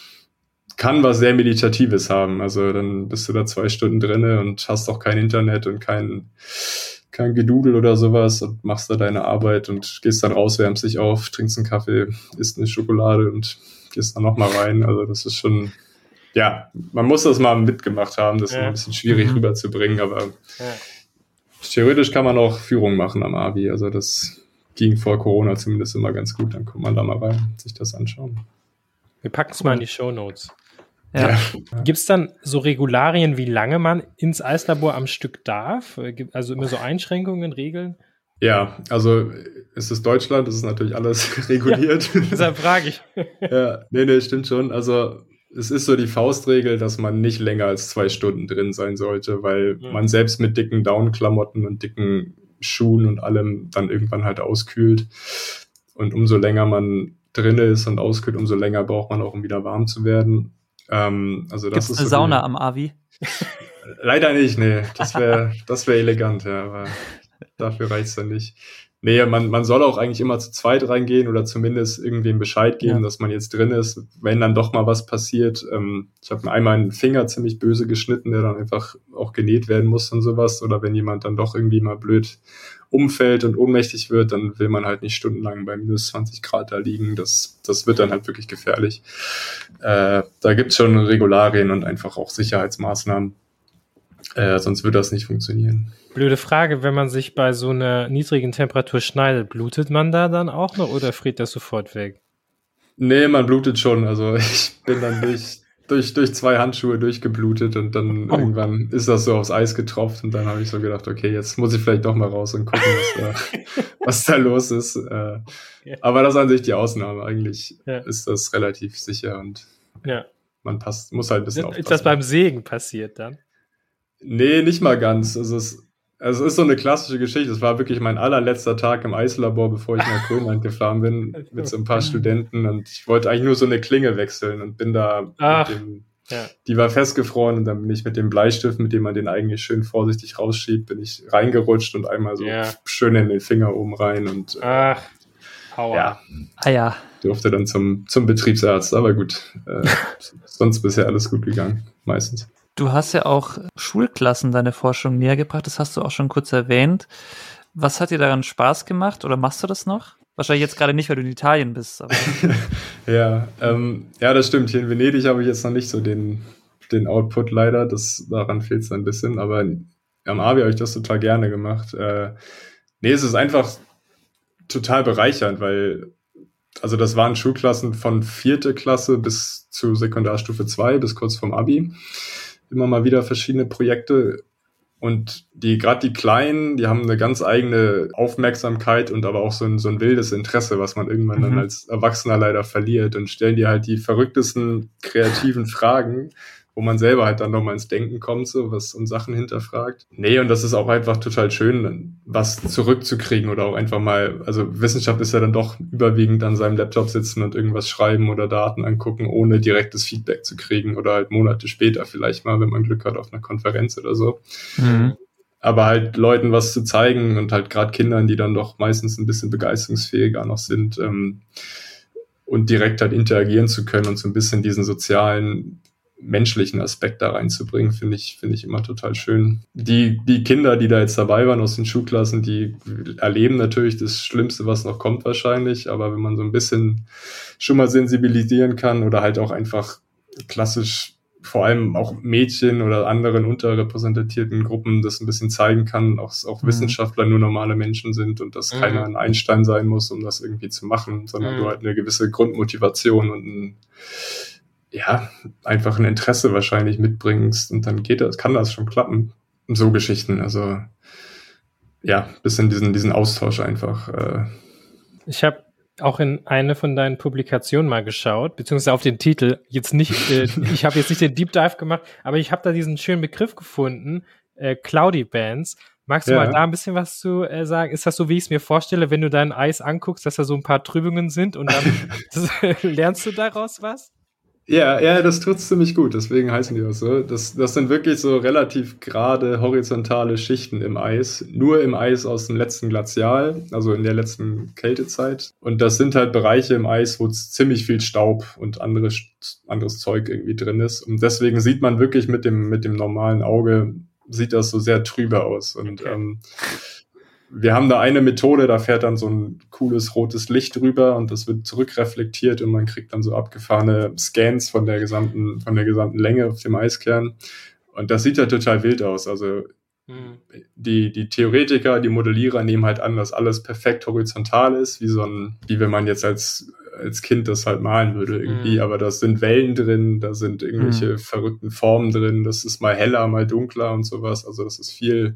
kann was sehr Meditatives haben. Also dann bist du da 2 Stunden drinne und hast auch kein Internet und kein Gedudel oder sowas und machst da deine Arbeit und gehst dann raus, wärmst dich auf, trinkst einen Kaffee, isst eine Schokolade und gehst dann nochmal rein. Also das ist schon, ja, man muss das mal mitgemacht haben. Das ist ein bisschen schwierig rüberzubringen, aber theoretisch kann man auch Führung machen am AVI. Also das ging vor Corona zumindest immer ganz gut. Dann kommt man da mal rein, sich das anschauen. Wir packen es mal in die Shownotes. Ja. Gibt es dann so Regularien, wie lange man ins Eislabor am Stück darf? Also immer so Einschränkungen, Regeln? Ja, also es ist Deutschland, es ist natürlich alles reguliert. Ja, deshalb frage ich. Ja, nee, stimmt schon. Also es ist so die Faustregel, dass man nicht länger als 2 Stunden drin sein sollte, weil man selbst mit dicken Down-Klamotten und dicken Schuhen und allem dann irgendwann halt auskühlt. Und umso länger man drin ist und auskühlt, umso länger braucht man auch, um wieder warm zu werden. Also das Gibt's ist eine so Sauna am AVI? Leider nicht, nee. Das wäre elegant, ja. Aber Dafür reicht's dann nicht. Nee, man soll auch eigentlich immer zu zweit reingehen oder zumindest irgendwem Bescheid geben, dass man jetzt drin ist, wenn dann doch mal was passiert. Ich habe mir einmal einen Finger ziemlich böse geschnitten, der dann einfach auch genäht werden muss und sowas. Oder wenn jemand dann doch irgendwie mal blöd umfällt und ohnmächtig wird, dann will man halt nicht stundenlang bei minus 20 Grad da liegen. Das wird dann halt wirklich gefährlich. Da gibt's schon Regularien und einfach auch Sicherheitsmaßnahmen. Sonst wird das nicht funktionieren. Blöde Frage, wenn man sich bei so einer niedrigen Temperatur schneidet, blutet man da dann auch noch oder friert das sofort weg? Nee, man blutet schon. Also ich bin dann durch 2 Handschuhe durchgeblutet und dann irgendwann ist das so aufs Eis getropft und dann habe ich so gedacht, okay, jetzt muss ich vielleicht doch mal raus und gucken, was da los ist. Aber das ist an sich die Ausnahme. Eigentlich ist das relativ sicher und man muss halt ein bisschen aufpassen. Ist das beim Sägen passiert dann? Nee, nicht mal ganz. Also es ist so eine klassische Geschichte. Es war wirklich mein allerletzter Tag im Eislabor, bevor ich nach Grönland gefahren bin, mit so ein paar Studenten. Und ich wollte eigentlich nur so eine Klinge wechseln und bin da die war festgefroren und dann bin ich mit dem Bleistift, mit dem man den eigentlich schön vorsichtig rausschiebt, bin ich reingerutscht und einmal so schön in den Finger oben rein und aua. Durfte dann zum Betriebsarzt. Aber gut, sonst bisher alles gut gegangen, meistens. Du hast ja auch Schulklassen deine Forschung näher gebracht, das hast du auch schon kurz erwähnt. Was hat dir daran Spaß gemacht oder machst du das noch? Wahrscheinlich jetzt gerade nicht, weil du in Italien bist. Aber ja, das stimmt. Hier in Venedig habe ich jetzt noch nicht so den Output leider. Daran fehlt es ein bisschen, aber am Abi habe ich das total gerne gemacht. Es ist einfach total bereichernd, weil also das waren Schulklassen von 4. Klasse bis zu Sekundarstufe 2, bis kurz vorm Abi. Immer mal wieder verschiedene Projekte und gerade die Kleinen, die haben eine ganz eigene Aufmerksamkeit und aber auch so ein wildes Interesse, was man irgendwann dann als Erwachsener leider verliert und stellen dir halt die verrücktesten kreativen Fragen, wo man selber halt dann nochmal ins Denken kommt, so was und Sachen hinterfragt. Nee, und das ist auch einfach total schön, was zurückzukriegen oder auch einfach mal, also Wissenschaft ist ja dann doch überwiegend an seinem Laptop sitzen und irgendwas schreiben oder Daten angucken, ohne direktes Feedback zu kriegen oder halt Monate später vielleicht mal, wenn man Glück hat, auf einer Konferenz oder so. Mhm. Aber halt Leuten was zu zeigen und halt gerade Kindern, die dann doch meistens ein bisschen begeisterungsfähiger noch sind und direkt halt interagieren zu können und so ein bisschen diesen sozialen menschlichen Aspekt da reinzubringen, finde ich immer total schön. Die Kinder, die da jetzt dabei waren aus den Schulklassen, die erleben natürlich das Schlimmste, was noch kommt wahrscheinlich, aber wenn man so ein bisschen schon mal sensibilisieren kann oder halt auch einfach klassisch vor allem auch Mädchen oder anderen unterrepräsentierten Gruppen das ein bisschen zeigen kann, auch Wissenschaftler nur normale Menschen sind und dass keiner ein Einstein sein muss, um das irgendwie zu machen, sondern du halt eine gewisse Grundmotivation und einfach ein Interesse wahrscheinlich mitbringst und dann kann das schon klappen. So Geschichten, also bisschen diesen Austausch einfach. Ich habe auch in eine von deinen Publikationen mal geschaut, beziehungsweise auf den Titel, jetzt nicht, ich habe jetzt nicht den Deep Dive gemacht, aber ich habe da diesen schönen Begriff gefunden, Cloudy Bands. Magst du mal da ein bisschen was zu sagen? Ist das so, wie ich es mir vorstelle, wenn du dein Eis anguckst, dass da so ein paar Trübungen sind und dann lernst du daraus was? Ja, das tut's ziemlich gut, deswegen heißen die auch so. Das sind wirklich so relativ gerade horizontale Schichten im Eis, nur im Eis aus dem letzten Glazial, also in der letzten Kältezeit. Und das sind halt Bereiche im Eis, wo ziemlich viel Staub und anderes Zeug irgendwie drin ist. Und deswegen sieht man wirklich mit dem normalen Auge, sieht das so sehr trübe aus. Und wir haben da eine Methode, da fährt dann so ein cooles rotes Licht drüber und das wird zurückreflektiert und man kriegt dann so abgefahrene Scans von der gesamten Länge auf dem Eiskern. Und das sieht ja total wild aus. Also die Theoretiker, die Modellierer nehmen halt an, dass alles perfekt horizontal ist, wie wenn man jetzt als Kind das halt malen würde irgendwie. Aber da sind Wellen drin, da sind irgendwelche verrückten Formen drin, das ist mal heller, mal dunkler und sowas. Also das ist viel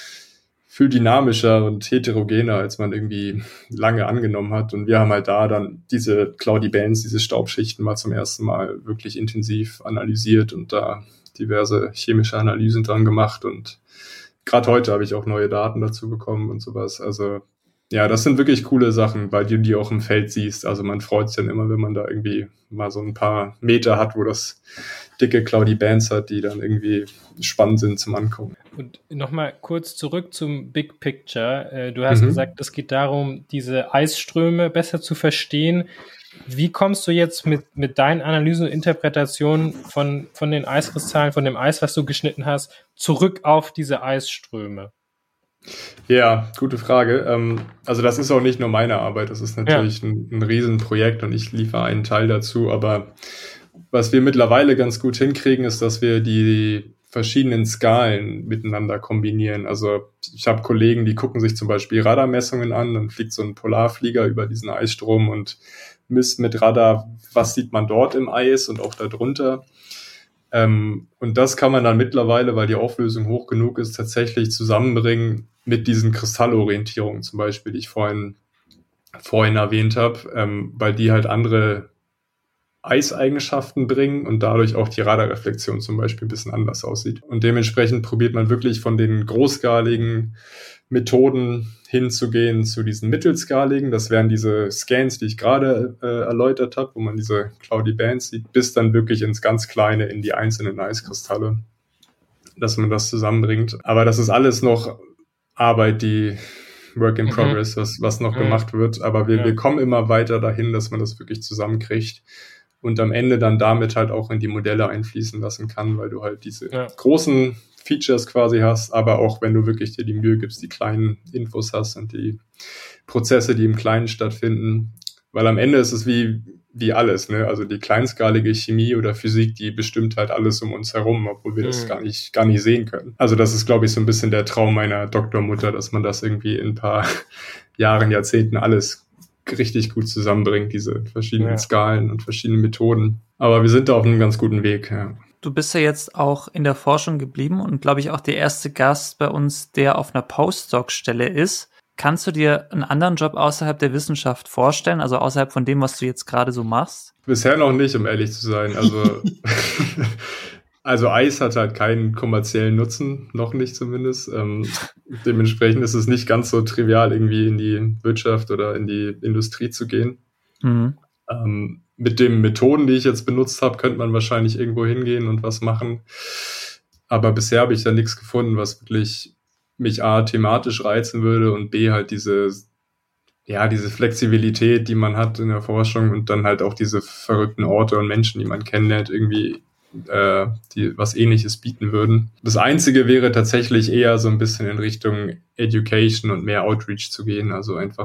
dynamischer und heterogener, als man irgendwie lange angenommen hat. Und wir haben halt da dann diese Cloudy Bands, diese Staubschichten mal zum ersten Mal wirklich intensiv analysiert und da diverse chemische Analysen dran gemacht. Und gerade heute habe ich auch neue Daten dazu bekommen und sowas. Also ja, das sind wirklich coole Sachen, weil du die auch im Feld siehst. Also man freut sich dann immer, wenn man da irgendwie mal so ein paar Meter hat, wo das dicke Cloudy Bands hat, die dann irgendwie spannend sind zum Angucken. Und nochmal kurz zurück zum Big Picture. Du hast gesagt, es geht darum, diese Eisströme besser zu verstehen. Wie kommst du jetzt mit deinen Analysen und Interpretationen von den Eiskristallen, von dem Eis, was du geschnitten hast, zurück auf diese Eisströme? Ja, gute Frage. Also das ist auch nicht nur meine Arbeit, das ist natürlich ein Riesenprojekt und ich liefere einen Teil dazu, aber was wir mittlerweile ganz gut hinkriegen, ist, dass wir die verschiedenen Skalen miteinander kombinieren. Also ich habe Kollegen, die gucken sich zum Beispiel Radarmessungen an, dann fliegt so ein Polarflieger über diesen Eisstrom und misst mit Radar, was sieht man dort im Eis und auch darunter. Und das kann man dann mittlerweile, weil die Auflösung hoch genug ist, tatsächlich zusammenbringen mit diesen Kristallorientierungen zum Beispiel, die ich vorhin erwähnt habe, weil die halt andere Eiseigenschaften bringen und dadurch auch die Radarreflexion zum Beispiel ein bisschen anders aussieht. Und dementsprechend probiert man wirklich von den großskaligen Methoden hinzugehen zu diesen mittelskaligen. Das wären diese Scans, die ich gerade erläutert habe, wo man diese Cloudy Bands sieht, bis dann wirklich ins ganz Kleine, in die einzelnen Eiskristalle, dass man das zusammenbringt. Aber das ist alles noch Arbeit, die Work in Progress, was noch gemacht wird. Aber wir kommen immer weiter dahin, dass man das wirklich zusammenkriegt und am Ende dann damit halt auch in die Modelle einfließen lassen kann, weil du halt diese großen Features quasi hast, aber auch wenn du wirklich dir die Mühe gibst, die kleinen Infos hast und die Prozesse, die im Kleinen stattfinden. Weil am Ende ist es wie alles, ne? Also die kleinskalige Chemie oder Physik, die bestimmt halt alles um uns herum, obwohl wir das gar nicht sehen können. Also das ist, glaube ich, so ein bisschen der Traum meiner Doktormutter, dass man das irgendwie in ein paar Jahren, Jahrzehnten alles richtig gut zusammenbringt, diese verschiedenen Skalen und verschiedenen Methoden. Aber wir sind da auf einem ganz guten Weg, ja. Du bist ja jetzt auch in der Forschung geblieben und, glaube ich, auch der erste Gast bei uns, der auf einer Postdoc-Stelle ist. Kannst du dir einen anderen Job außerhalb der Wissenschaft vorstellen, also außerhalb von dem, was du jetzt gerade so machst? Bisher noch nicht, um ehrlich zu sein. Also Eis hat halt keinen kommerziellen Nutzen, noch nicht zumindest. Dementsprechend ist es nicht ganz so trivial, irgendwie in die Wirtschaft oder in die Industrie zu gehen. Mit den Methoden, die ich jetzt benutzt habe, könnte man wahrscheinlich irgendwo hingehen und was machen. Aber bisher habe ich da nichts gefunden, was wirklich mich A, thematisch reizen würde und B, halt diese Flexibilität, die man hat in der Forschung und dann halt auch diese verrückten Orte und Menschen, die man kennenlernt, irgendwie die was Ähnliches bieten würden. Das Einzige wäre tatsächlich eher so ein bisschen in Richtung Education und mehr Outreach zu gehen, also einfach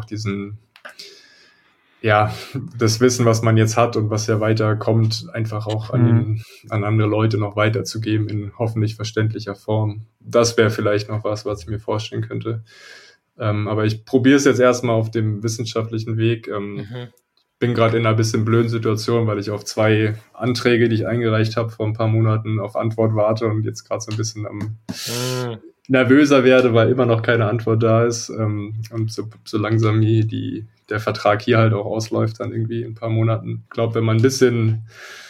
das Wissen, was man jetzt hat und was ja weiterkommt, einfach auch an andere Leute noch weiterzugeben in hoffentlich verständlicher Form. Das wäre vielleicht noch was ich mir vorstellen könnte. Aber ich probiere es jetzt erstmal auf dem wissenschaftlichen Weg. Bin gerade in einer bisschen blöden Situation, weil ich auf 2 Anträge, die ich eingereicht habe vor ein paar Monaten, auf Antwort warte und jetzt gerade so ein bisschen nervöser werde, weil immer noch keine Antwort da ist und so langsam der Vertrag hier halt auch ausläuft dann irgendwie in ein paar Monaten. Ich glaube, wenn man ein bisschen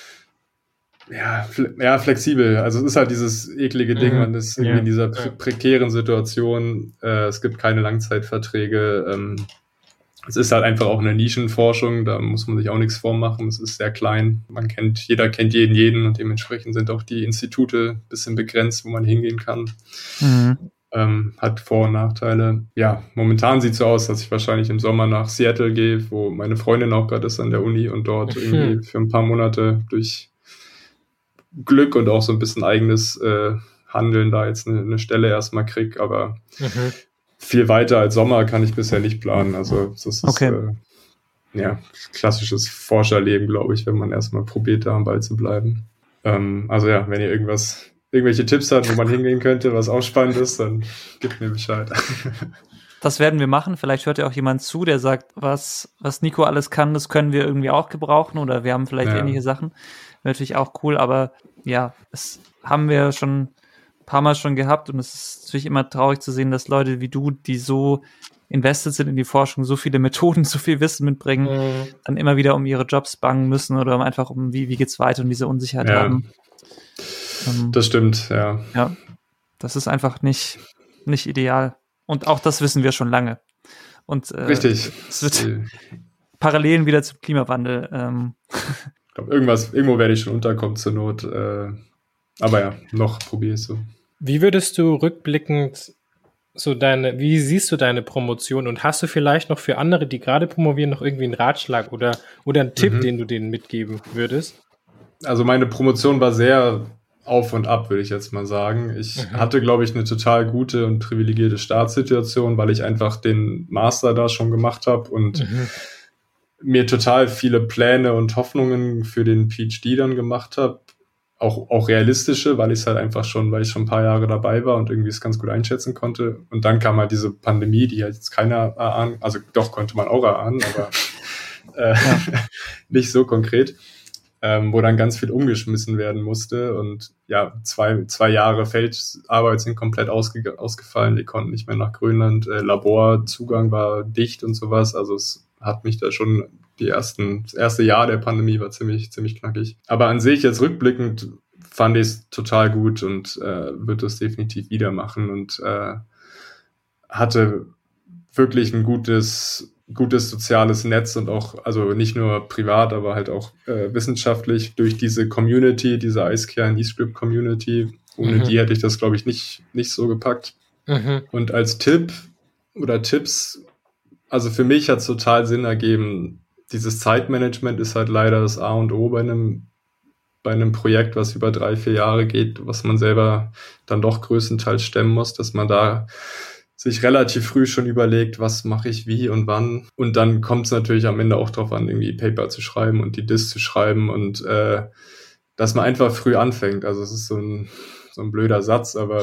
flexibel, also es ist halt dieses eklige Ding, man ist irgendwie in dieser prekären Situation, es gibt keine Langzeitverträge, es ist halt einfach auch eine Nischenforschung, da muss man sich auch nichts vormachen, es ist sehr klein, jeder kennt jeden und dementsprechend sind auch die Institute ein bisschen begrenzt, wo man hingehen kann. Hat Vor- und Nachteile. Ja, momentan sieht es so aus, dass ich wahrscheinlich im Sommer nach Seattle gehe, wo meine Freundin auch gerade ist an der Uni und dort irgendwie für ein paar Monate durch Glück und auch so ein bisschen eigenes Handeln da jetzt eine Stelle erstmal krieg, aber viel weiter als Sommer kann ich bisher nicht planen. Also das ist klassisches Forscherleben, glaube ich, wenn man erstmal probiert, da am Ball zu bleiben. Wenn ihr irgendwelche Tipps habt, wo man hingehen könnte, was auch spannend ist, dann gebt mir Bescheid. Das werden wir machen. Vielleicht hört ja auch jemand zu, der sagt, was Nico alles kann, das können wir irgendwie auch gebrauchen oder wir haben vielleicht ähnliche Sachen. Wäre natürlich auch cool, aber ja, das haben wir schon ein paar Mal schon gehabt und es ist natürlich immer traurig zu sehen, dass Leute wie du, die so invested sind in die Forschung, so viele Methoden, so viel Wissen mitbringen, dann immer wieder um ihre Jobs bangen müssen oder einfach wie geht's weiter und diese Unsicherheit haben. Das stimmt, ja. Ja, das ist einfach nicht ideal. Und auch das wissen wir schon lange. Und richtig. Es wird Parallelen wieder zum Klimawandel. Ich glaube, irgendwo werde ich schon unterkommen zur Not. Aber ja, noch probiere ich so. Wie würdest du rückblickend wie siehst du deine Promotion und hast du vielleicht noch für andere, die gerade promovieren, noch irgendwie einen Ratschlag oder einen Tipp, den du denen mitgeben würdest? Also meine Promotion war sehr auf und ab, würde ich jetzt mal sagen. Ich hatte, glaube ich, eine total gute und privilegierte Startsituation, weil ich einfach den Master da schon gemacht habe und mir total viele Pläne und Hoffnungen für den PhD dann gemacht habe. Auch realistische, weil ich schon ein paar Jahre dabei war und irgendwie es ganz gut einschätzen konnte. Und dann kam halt diese Pandemie, die halt jetzt keiner erahnen, also doch konnte man auch erahnen, aber nicht so konkret, wo dann ganz viel umgeschmissen werden musste. Und ja, zwei Jahre Feldarbeit sind komplett ausgefallen. Die konnten nicht mehr nach Grönland. Laborzugang war dicht und sowas. Also es hat mich da schon das erste Jahr der Pandemie war ziemlich knackig. Aber an sich jetzt rückblickend fand ich es total gut und würde es definitiv wieder machen und hatte wirklich ein gutes soziales Netz und auch, also nicht nur privat, aber halt auch wissenschaftlich durch diese Community, diese IceCare und eScript Community. Ohne die hätte ich das, glaube ich, nicht so gepackt. Und als Tipp oder Tipps, also für mich hat es total Sinn ergeben, dieses Zeitmanagement ist halt leider das A und O bei einem Projekt, was über 3-4 Jahre geht, was man selber dann doch größtenteils stemmen muss, dass man da sich relativ früh schon überlegt, was mache ich wie und wann. Und dann kommt es natürlich am Ende auch drauf an, irgendwie Paper zu schreiben und die Diss zu schreiben und dass man einfach früh anfängt. Also es ist so ein blöder Satz, aber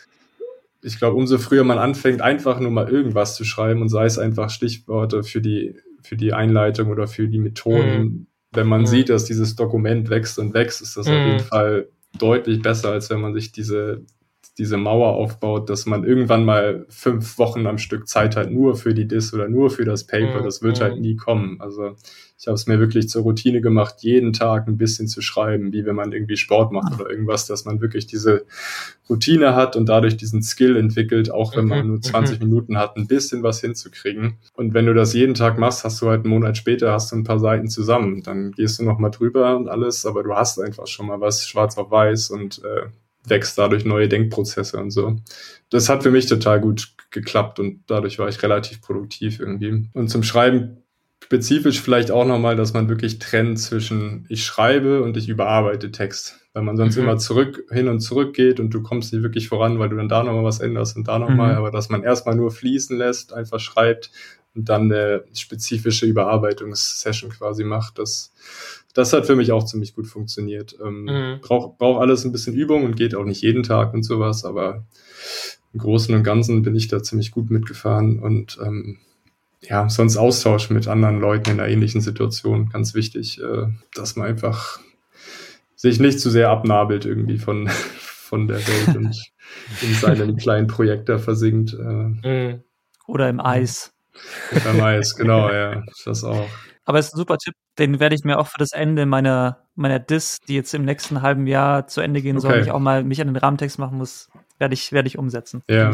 ich glaube, umso früher man anfängt, einfach nur mal irgendwas zu schreiben und sei es einfach Stichworte für die Einleitung oder für die Methoden. Wenn man sieht, dass dieses Dokument wächst und wächst, ist das auf jeden Fall deutlich besser, als wenn man sich diese Mauer aufbaut, dass man irgendwann mal 5 Wochen am Stück Zeit hat, nur für die Diss oder nur für das Paper. Das wird halt nie kommen. Also ich habe es mir wirklich zur Routine gemacht, jeden Tag ein bisschen zu schreiben, wie wenn man irgendwie Sport macht oder irgendwas, dass man wirklich diese Routine hat und dadurch diesen Skill entwickelt, auch wenn man nur 20 Minuten hat, ein bisschen was hinzukriegen. Und wenn du das jeden Tag machst, hast du halt einen Monat später, hast du ein paar Seiten zusammen. Dann gehst du nochmal drüber und alles, aber du hast einfach schon mal was schwarz auf weiß und wächst dadurch neue Denkprozesse und so. Das hat für mich total gut geklappt und dadurch war ich relativ produktiv irgendwie. Und zum Schreiben spezifisch vielleicht auch nochmal, dass man wirklich trennt zwischen ich schreibe und ich überarbeite Text. Weil man sonst immer hin und zurück geht und du kommst nicht wirklich voran, weil du dann da nochmal was änderst und da nochmal. Aber dass man erstmal nur fließen lässt, einfach schreibt und dann eine spezifische Überarbeitungssession quasi macht, das hat für mich auch ziemlich gut funktioniert. Braucht alles ein bisschen Übung und geht auch nicht jeden Tag und sowas, aber im Großen und Ganzen bin ich da ziemlich gut mitgefahren und sonst Austausch mit anderen Leuten in einer ähnlichen Situation, ganz wichtig, dass man einfach sich nicht zu sehr abnabelt irgendwie von der Welt und in seinem kleinen Projekt da versinkt. Oder im Eis. Beim Eis, genau, ja, das auch. Aber es ist ein super Tipp, den werde ich mir auch für das Ende meiner Diss, die jetzt im nächsten halben Jahr zu Ende gehen soll, ich auch mal mich an den Rahmentext machen muss, werde ich umsetzen. Ja.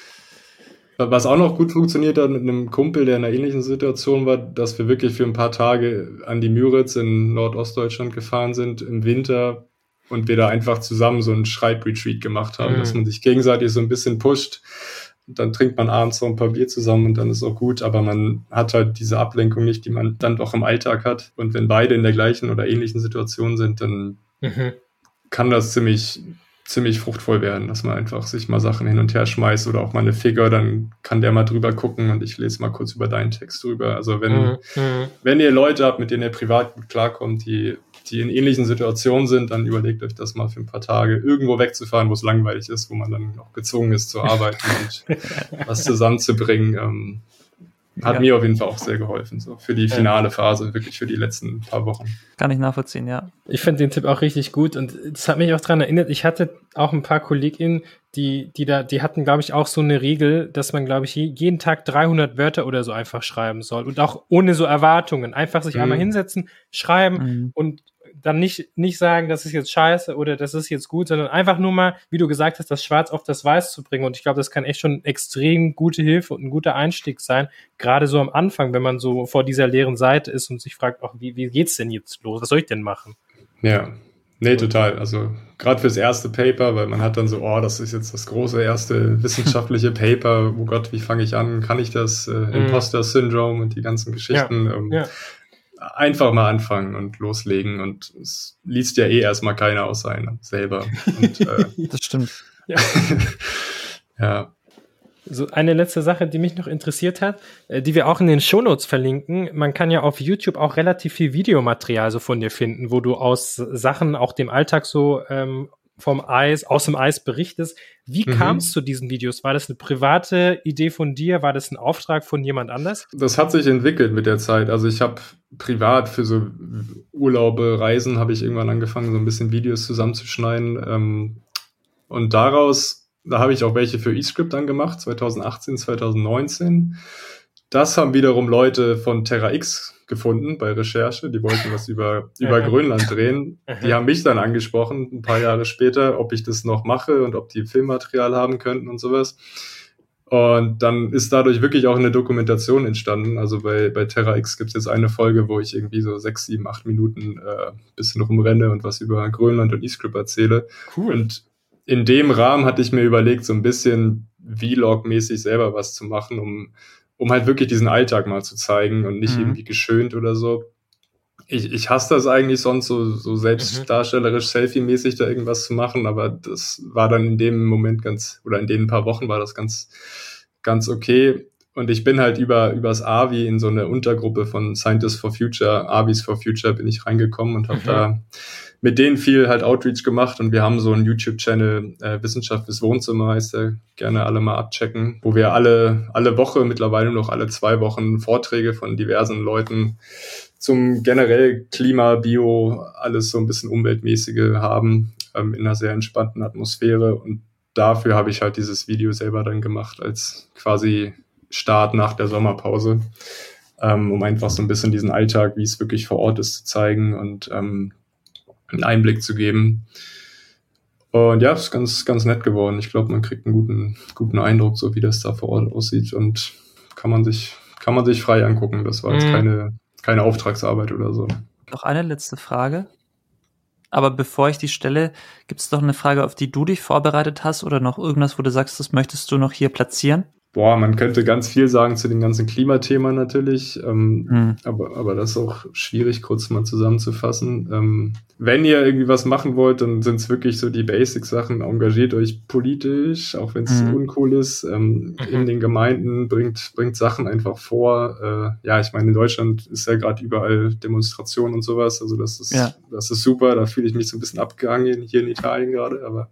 Was auch noch gut funktioniert hat mit einem Kumpel, der in einer ähnlichen Situation war, dass wir wirklich für ein paar Tage an die Müritz in Nordostdeutschland gefahren sind im Winter und wir da einfach zusammen so einen Schreibretreat gemacht haben, dass man sich gegenseitig so ein bisschen pusht. Und dann trinkt man abends so ein paar Bier zusammen und dann ist auch gut, aber man hat halt diese Ablenkung nicht, die man dann doch im Alltag hat. Und wenn beide in der gleichen oder ähnlichen Situation sind, dann kann das ziemlich fruchtvoll werden, dass man einfach sich mal Sachen hin und her schmeißt oder auch mal eine Figure, dann kann der mal drüber gucken und ich lese mal kurz über deinen Text drüber. Also wenn ihr Leute habt, mit denen ihr privat gut klarkommt, die in ähnlichen Situationen sind, dann überlegt euch das mal für ein paar Tage, irgendwo wegzufahren, wo es langweilig ist, wo man dann auch gezwungen ist zu arbeiten und was zusammenzubringen. Hat mir auf jeden Fall auch sehr geholfen, so für die finale Phase, wirklich für die letzten paar Wochen. Kann ich nachvollziehen, ja. Ich finde den Tipp auch richtig gut und das hat mich auch daran erinnert, ich hatte auch ein paar KollegInnen, die hatten, glaube ich, auch so eine Regel, dass man, glaube ich, jeden Tag 300 Wörter oder so einfach schreiben soll und auch ohne so Erwartungen. Einfach sich einmal hinsetzen, schreiben und dann nicht sagen, das ist jetzt scheiße oder das ist jetzt gut, sondern einfach nur mal, wie du gesagt hast, das Schwarz auf das Weiß zu bringen. Und ich glaube, das kann echt schon extrem gute Hilfe und ein guter Einstieg sein, gerade so am Anfang, wenn man so vor dieser leeren Seite ist und sich fragt, ach, wie geht's denn jetzt los? Was soll ich denn machen? Ja, nee, total. Also gerade fürs erste Paper, weil man hat dann so, das ist jetzt das große erste wissenschaftliche Paper. Oh Gott, wie fange ich an? Kann ich das? Imposter-Syndrom und die ganzen Geschichten. Einfach mal anfangen und loslegen. Und es liest ja erstmal keiner außer einem selber. Und, das stimmt. Ja. Ja. So eine letzte Sache, die mich noch interessiert hat, die wir auch in den Shownotes verlinken. Man kann ja auf YouTube auch relativ viel Videomaterial so von dir finden, wo du aus Sachen, auch dem Alltag so aus dem Eis berichtest. Wie kam es zu diesen Videos? War das eine private Idee von dir? War das ein Auftrag von jemand anders? Das hat sich entwickelt mit der Zeit. Also ich habe privat für so Urlaube, Reisen, habe ich irgendwann angefangen, so ein bisschen Videos zusammenzuschneiden. Und da habe ich auch welche für eScript dann gemacht, 2018, 2019. Das haben wiederum Leute von TerraX gefunden bei Recherche. Die wollten was über Grönland drehen. Die haben mich dann angesprochen, ein paar Jahre später, ob ich das noch mache und ob die Filmmaterial haben könnten und sowas. Und dann ist dadurch wirklich auch eine Dokumentation entstanden. Also bei TerraX gibt es jetzt eine Folge, wo ich irgendwie so 6, 7, 8 Minuten bisschen rumrenne und was über Grönland und eScript erzähle. Cool. Und in dem Rahmen hatte ich mir überlegt, so ein bisschen Vlog-mäßig selber was zu machen, um halt wirklich diesen Alltag mal zu zeigen und nicht irgendwie geschönt oder so. Ich hasse das eigentlich sonst, so selbstdarstellerisch, Selfie-mäßig da irgendwas zu machen, aber das war dann in dem Moment in den paar Wochen war das ganz, ganz okay. Und ich bin halt übers AVI in so eine Untergruppe von Scientists for Future, Avis for Future, bin ich reingekommen und habe da mit denen viel halt Outreach gemacht und wir haben so einen YouTube-Channel, Wissenschaft fürs Wohnzimmer heißt der, gerne alle mal abchecken, wo wir alle Woche, mittlerweile noch alle 2 Wochen Vorträge von diversen Leuten zum generell Klima, Bio, alles so ein bisschen umweltmäßige haben, in einer sehr entspannten Atmosphäre und dafür habe ich halt dieses Video selber dann gemacht als quasi Start nach der Sommerpause, um einfach so ein bisschen diesen Alltag, wie es wirklich vor Ort ist, zu zeigen und einen Einblick zu geben. Und ja, es ist ganz, ganz nett geworden. Ich glaube, man kriegt einen guten Eindruck, so wie das da vor Ort aussieht und kann man sich frei angucken. Das war jetzt keine Auftragsarbeit oder so. Noch eine letzte Frage. Aber bevor ich die stelle, gibt es noch eine Frage, auf die du dich vorbereitet hast oder noch irgendwas, wo du sagst, das möchtest du noch hier platzieren? Man könnte ganz viel sagen zu dem ganzen Klimathema natürlich, aber das ist auch schwierig, kurz mal zusammenzufassen. Wenn ihr irgendwie was machen wollt, dann sind es wirklich so die Basic-Sachen. Engagiert euch politisch, auch wenn es uncool ist. In den Gemeinden bringt Sachen einfach vor. Ich meine, in Deutschland ist ja gerade überall Demonstrationen und sowas. Also das ist super. Da fühle ich mich so ein bisschen abgehangen hier in Italien gerade, aber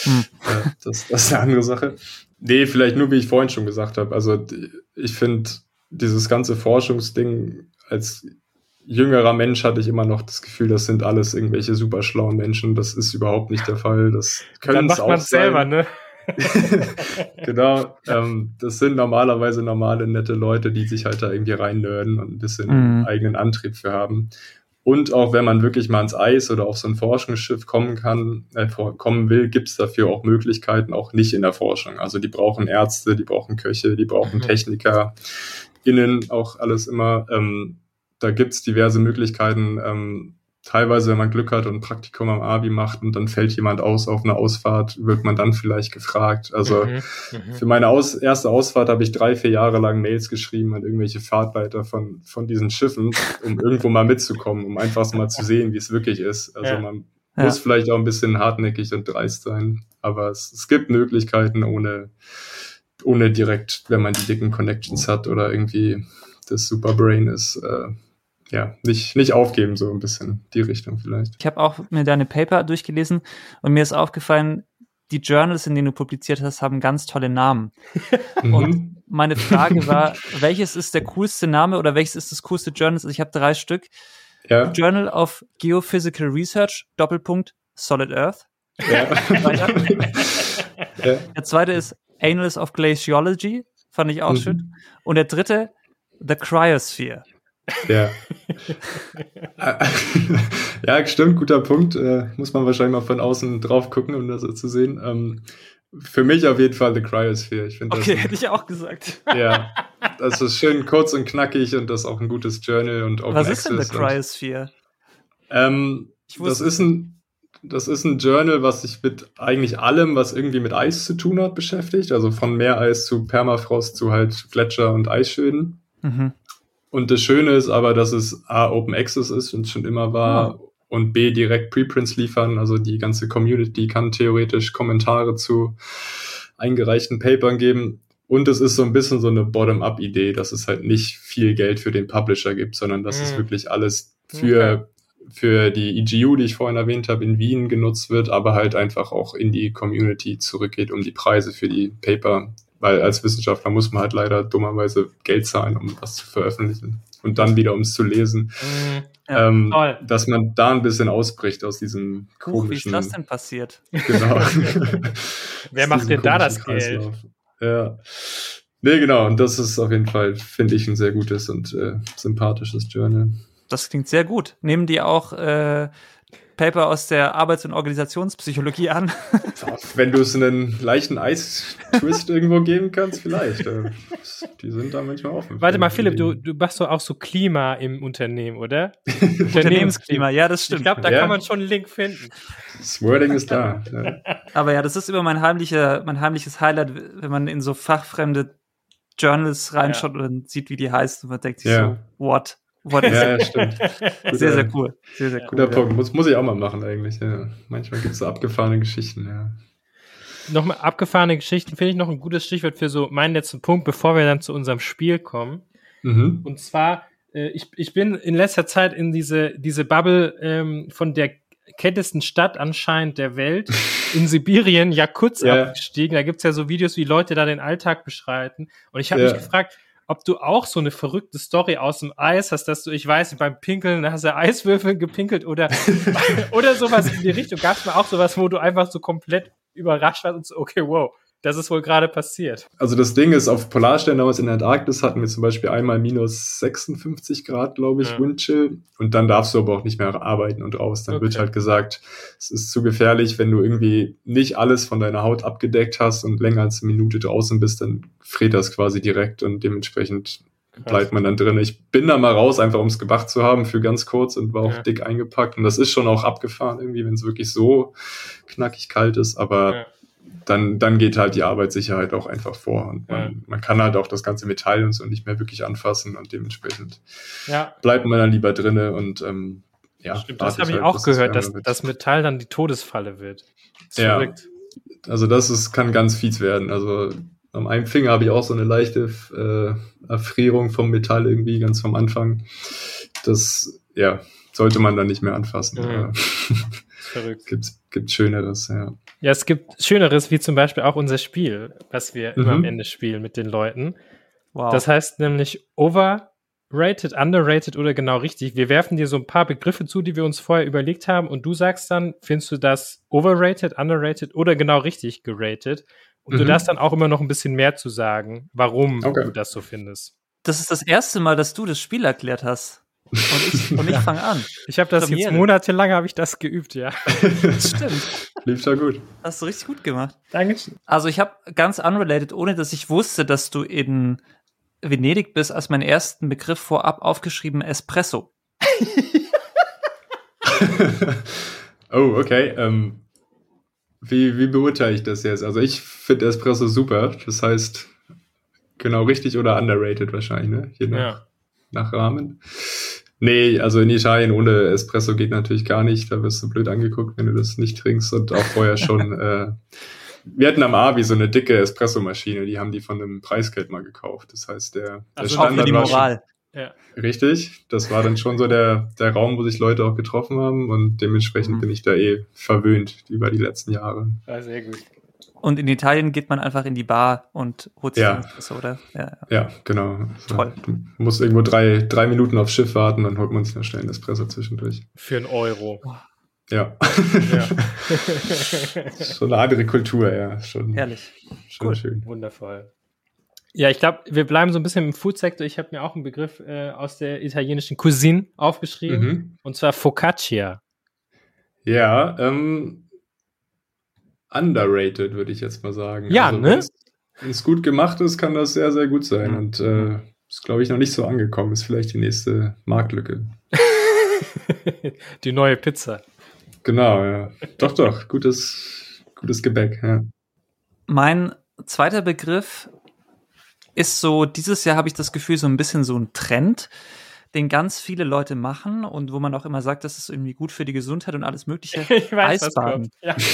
das ist eine andere Sache. Nee, vielleicht nur, wie ich vorhin schon gesagt habe. Also ich finde, dieses ganze Forschungsding, als jüngerer Mensch hatte ich immer noch das Gefühl, das sind alles irgendwelche super schlauen Menschen. Das ist überhaupt nicht der Fall. Das können es auch sein. Dann macht man es selber, ne? Genau. Das sind normalerweise normale, nette Leute, die sich halt da irgendwie reinnörden und ein bisschen eigenen Antrieb für haben. Und auch wenn man wirklich mal ans Eis oder auf so ein Forschungsschiff kommen will, gibt es dafür auch Möglichkeiten, auch nicht in der Forschung. Also die brauchen Ärzte, die brauchen Köche, die brauchen TechnikerInnen, auch alles immer. Da gibt es diverse Möglichkeiten. Teilweise, wenn man Glück hat und ein Praktikum am AVI macht und dann fällt jemand aus auf einer Ausfahrt, wird man dann vielleicht gefragt. Also für meine erste Ausfahrt habe ich 3-4 Jahre lang Mails geschrieben an irgendwelche Fahrtleiter von diesen Schiffen, um irgendwo mal mitzukommen, um einfach mal zu sehen, wie es wirklich ist. Also man muss vielleicht auch ein bisschen hartnäckig und dreist sein, aber es gibt Möglichkeiten ohne direkt, wenn man die dicken Connections hat oder irgendwie das Superbrain ist, nicht aufgeben, so ein bisschen die Richtung vielleicht. Ich habe auch mir deine Paper durchgelesen und mir ist aufgefallen, die Journals, in denen du publiziert hast, haben ganz tolle Namen. Und meine Frage war, welches ist der coolste Name oder welches ist das coolste Journal? Also ich habe 3 Stück. Ja. Journal of Geophysical Research, Solid Earth. Ja. Der zweite ist Annals of Glaciology, fand ich auch schön. Und der dritte, The Cryosphere. Ja. Ja, stimmt, guter Punkt. Muss man wahrscheinlich mal von außen drauf gucken, um das so zu sehen. Für mich auf jeden Fall The Cryosphere. Ich finde Okay, hätte ich auch gesagt. Ja, das ist schön kurz und knackig und das ist auch ein gutes Journal und Open Was Access. ist denn The Cryosphere? Das ist ein Journal, was sich mit eigentlich allem, was irgendwie mit Eis zu tun hat, beschäftigt. Also von Meereis zu Permafrost zu halt Gletscher und Eisschöden. Mhm. Und das Schöne ist aber, dass es A, Open Access ist und schon immer war und B, direkt Preprints liefern. Also die ganze Community kann theoretisch Kommentare zu eingereichten Papern geben. Und es ist so ein bisschen so eine Bottom-up-Idee, dass es halt nicht viel Geld für den Publisher gibt, sondern dass es wirklich alles für die EGU, die ich vorhin erwähnt habe, in Wien genutzt wird, aber halt einfach auch in die Community zurückgeht, um die Preise für die Paper, weil als Wissenschaftler muss man halt leider dummerweise Geld zahlen, um was zu veröffentlichen und dann wieder, um es zu lesen. Dass man da ein bisschen ausbricht aus diesem komischen... Wie ist das denn passiert? Genau. Wer macht denn da das Geld? Ja. Nee, genau. Und das ist auf jeden Fall, finde ich, ein sehr gutes und sympathisches Journal. Das klingt sehr gut. Nehmen die auch Paper aus der Arbeits- und Organisationspsychologie an? Wenn du es einen leichten Eis-Twist irgendwo geben kannst, vielleicht. Die sind da manchmal offen. Warte mal, Philipp, du machst doch auch so Klima im Unternehmen, oder? Unternehmensklima, ja, das stimmt. Ich glaube, da kann man schon einen Link finden. Das Wording ist da. Ja. Aber ja, das ist immer mein heimliches Highlight, wenn man in so fachfremde Journals reinschaut und sieht, wie die heißen und man denkt sich so, what? Ja, stimmt. Sehr, sehr cool. Sehr, sehr cool. Guter Punkt. Muss ich auch mal machen eigentlich. Ja. Manchmal gibt es so abgefahrene Geschichten. Ja. Nochmal abgefahrene Geschichten finde ich noch ein gutes Stichwort für so meinen letzten Punkt, bevor wir dann zu unserem Spiel kommen. Mhm. Und zwar, ich bin in letzter Zeit in diese Bubble von der kältesten Stadt anscheinend der Welt in Sibirien, Jakutsk, abgestiegen. Da gibt's ja so Videos, wie Leute da den Alltag beschreiten. Und ich habe mich gefragt, ob du auch so eine verrückte Story aus dem Eis hast, dass du, ich weiß, beim Pinkeln hast du Eiswürfel gepinkelt oder sowas in die Richtung. Gab es mal auch sowas, wo du einfach so komplett überrascht warst und so, okay, wow, das ist wohl gerade passiert. Also das Ding ist, auf Polarstern damals in der Antarktis hatten wir zum Beispiel einmal minus 56 Grad, glaube ich, Windchill. Und dann darfst du aber auch nicht mehr arbeiten und raus. Dann wird halt gesagt, es ist zu gefährlich, wenn du irgendwie nicht alles von deiner Haut abgedeckt hast und länger als eine Minute draußen bist, dann friert das quasi direkt und dementsprechend bleibt man dann drin. Ich bin da mal raus, einfach um es gemacht zu haben für ganz kurz und war auch dick eingepackt. Und das ist schon auch abgefahren irgendwie, wenn es wirklich so knackig kalt ist. Aber dann geht halt die Arbeitssicherheit auch einfach vor. Und man kann halt auch das ganze Metall und so nicht mehr wirklich anfassen und dementsprechend bleibt man dann lieber drinne und Stimmt, das habe ich auch gehört, dass das Metall dann die Todesfalle wird. Verrückt. Also kann ganz fies werden. Also am einen Finger habe ich auch so eine leichte Erfrierung vom Metall irgendwie ganz vom Anfang. Das sollte man dann nicht mehr anfassen. Verrückt. Gibt Schöneres, ja. Ja, es gibt Schöneres, wie zum Beispiel auch unser Spiel, was wir immer am Ende spielen mit den Leuten. Wow. Das heißt nämlich overrated, underrated oder genau richtig. Wir werfen dir so ein paar Begriffe zu, die wir uns vorher überlegt haben und du sagst dann, findest du das overrated, underrated oder genau richtig geratet? Und du darfst dann auch immer noch ein bisschen mehr zu sagen, warum du das so findest. Das ist das erste Mal, dass du das Spiel erklärt hast. Und ich fange an. Ich habe das jetzt monatelang habe ich das geübt, ja. Das stimmt. Lief ja gut. Hast du richtig gut gemacht. Dankeschön. Also ich habe ganz unrelated, ohne dass ich wusste, dass du in Venedig bist, als meinen ersten Begriff vorab aufgeschrieben Espresso. Oh, okay. Wie beurteile ich das jetzt? Also ich finde Espresso super. Das heißt, genau richtig oder underrated wahrscheinlich, ne? Je nach Rahmen. Nee, also in Italien ohne Espresso geht natürlich gar nicht. Da wirst du blöd angeguckt, wenn du das nicht trinkst. Und auch vorher schon. Wir hatten am Abi so eine dicke Espresso-Maschine. Die haben die von einem Preisgeld mal gekauft. Das heißt, der Standard für die Moral. Ja. Richtig, das war dann schon so der Raum, wo sich Leute auch getroffen haben und dementsprechend bin ich da verwöhnt über die letzten Jahre. Ja, sehr gut. Und in Italien geht man einfach in die Bar und holt sich ein Espresso, oder? Ja, genau. Also, toll. Du musst irgendwo drei Minuten aufs Schiff warten, dann holt man sich noch schnell einen Espresso zwischendurch. Für €1. Ja. Schon eine andere Kultur, ja. Schon, herrlich. Schon schön. Wundervoll. Ja, ich glaube, wir bleiben so ein bisschen im Food-Sektor. Ich habe mir auch einen Begriff aus der italienischen Cuisine aufgeschrieben, und zwar Focaccia. Ja, underrated, würde ich jetzt mal sagen. Ja, also, ne? Wenn es gut gemacht ist, kann das sehr, sehr gut sein. Und ist, glaube ich, noch nicht so angekommen. Ist vielleicht die nächste Marktlücke. Die neue Pizza. Genau, ja. Doch. Gutes Gebäck, ja. Mein zweiter Begriff ist so, dieses Jahr habe ich das Gefühl, so ein bisschen so ein Trend, den ganz viele Leute machen und wo man auch immer sagt, das ist irgendwie gut für die Gesundheit und alles Mögliche. Ich weiß, Eisbaden.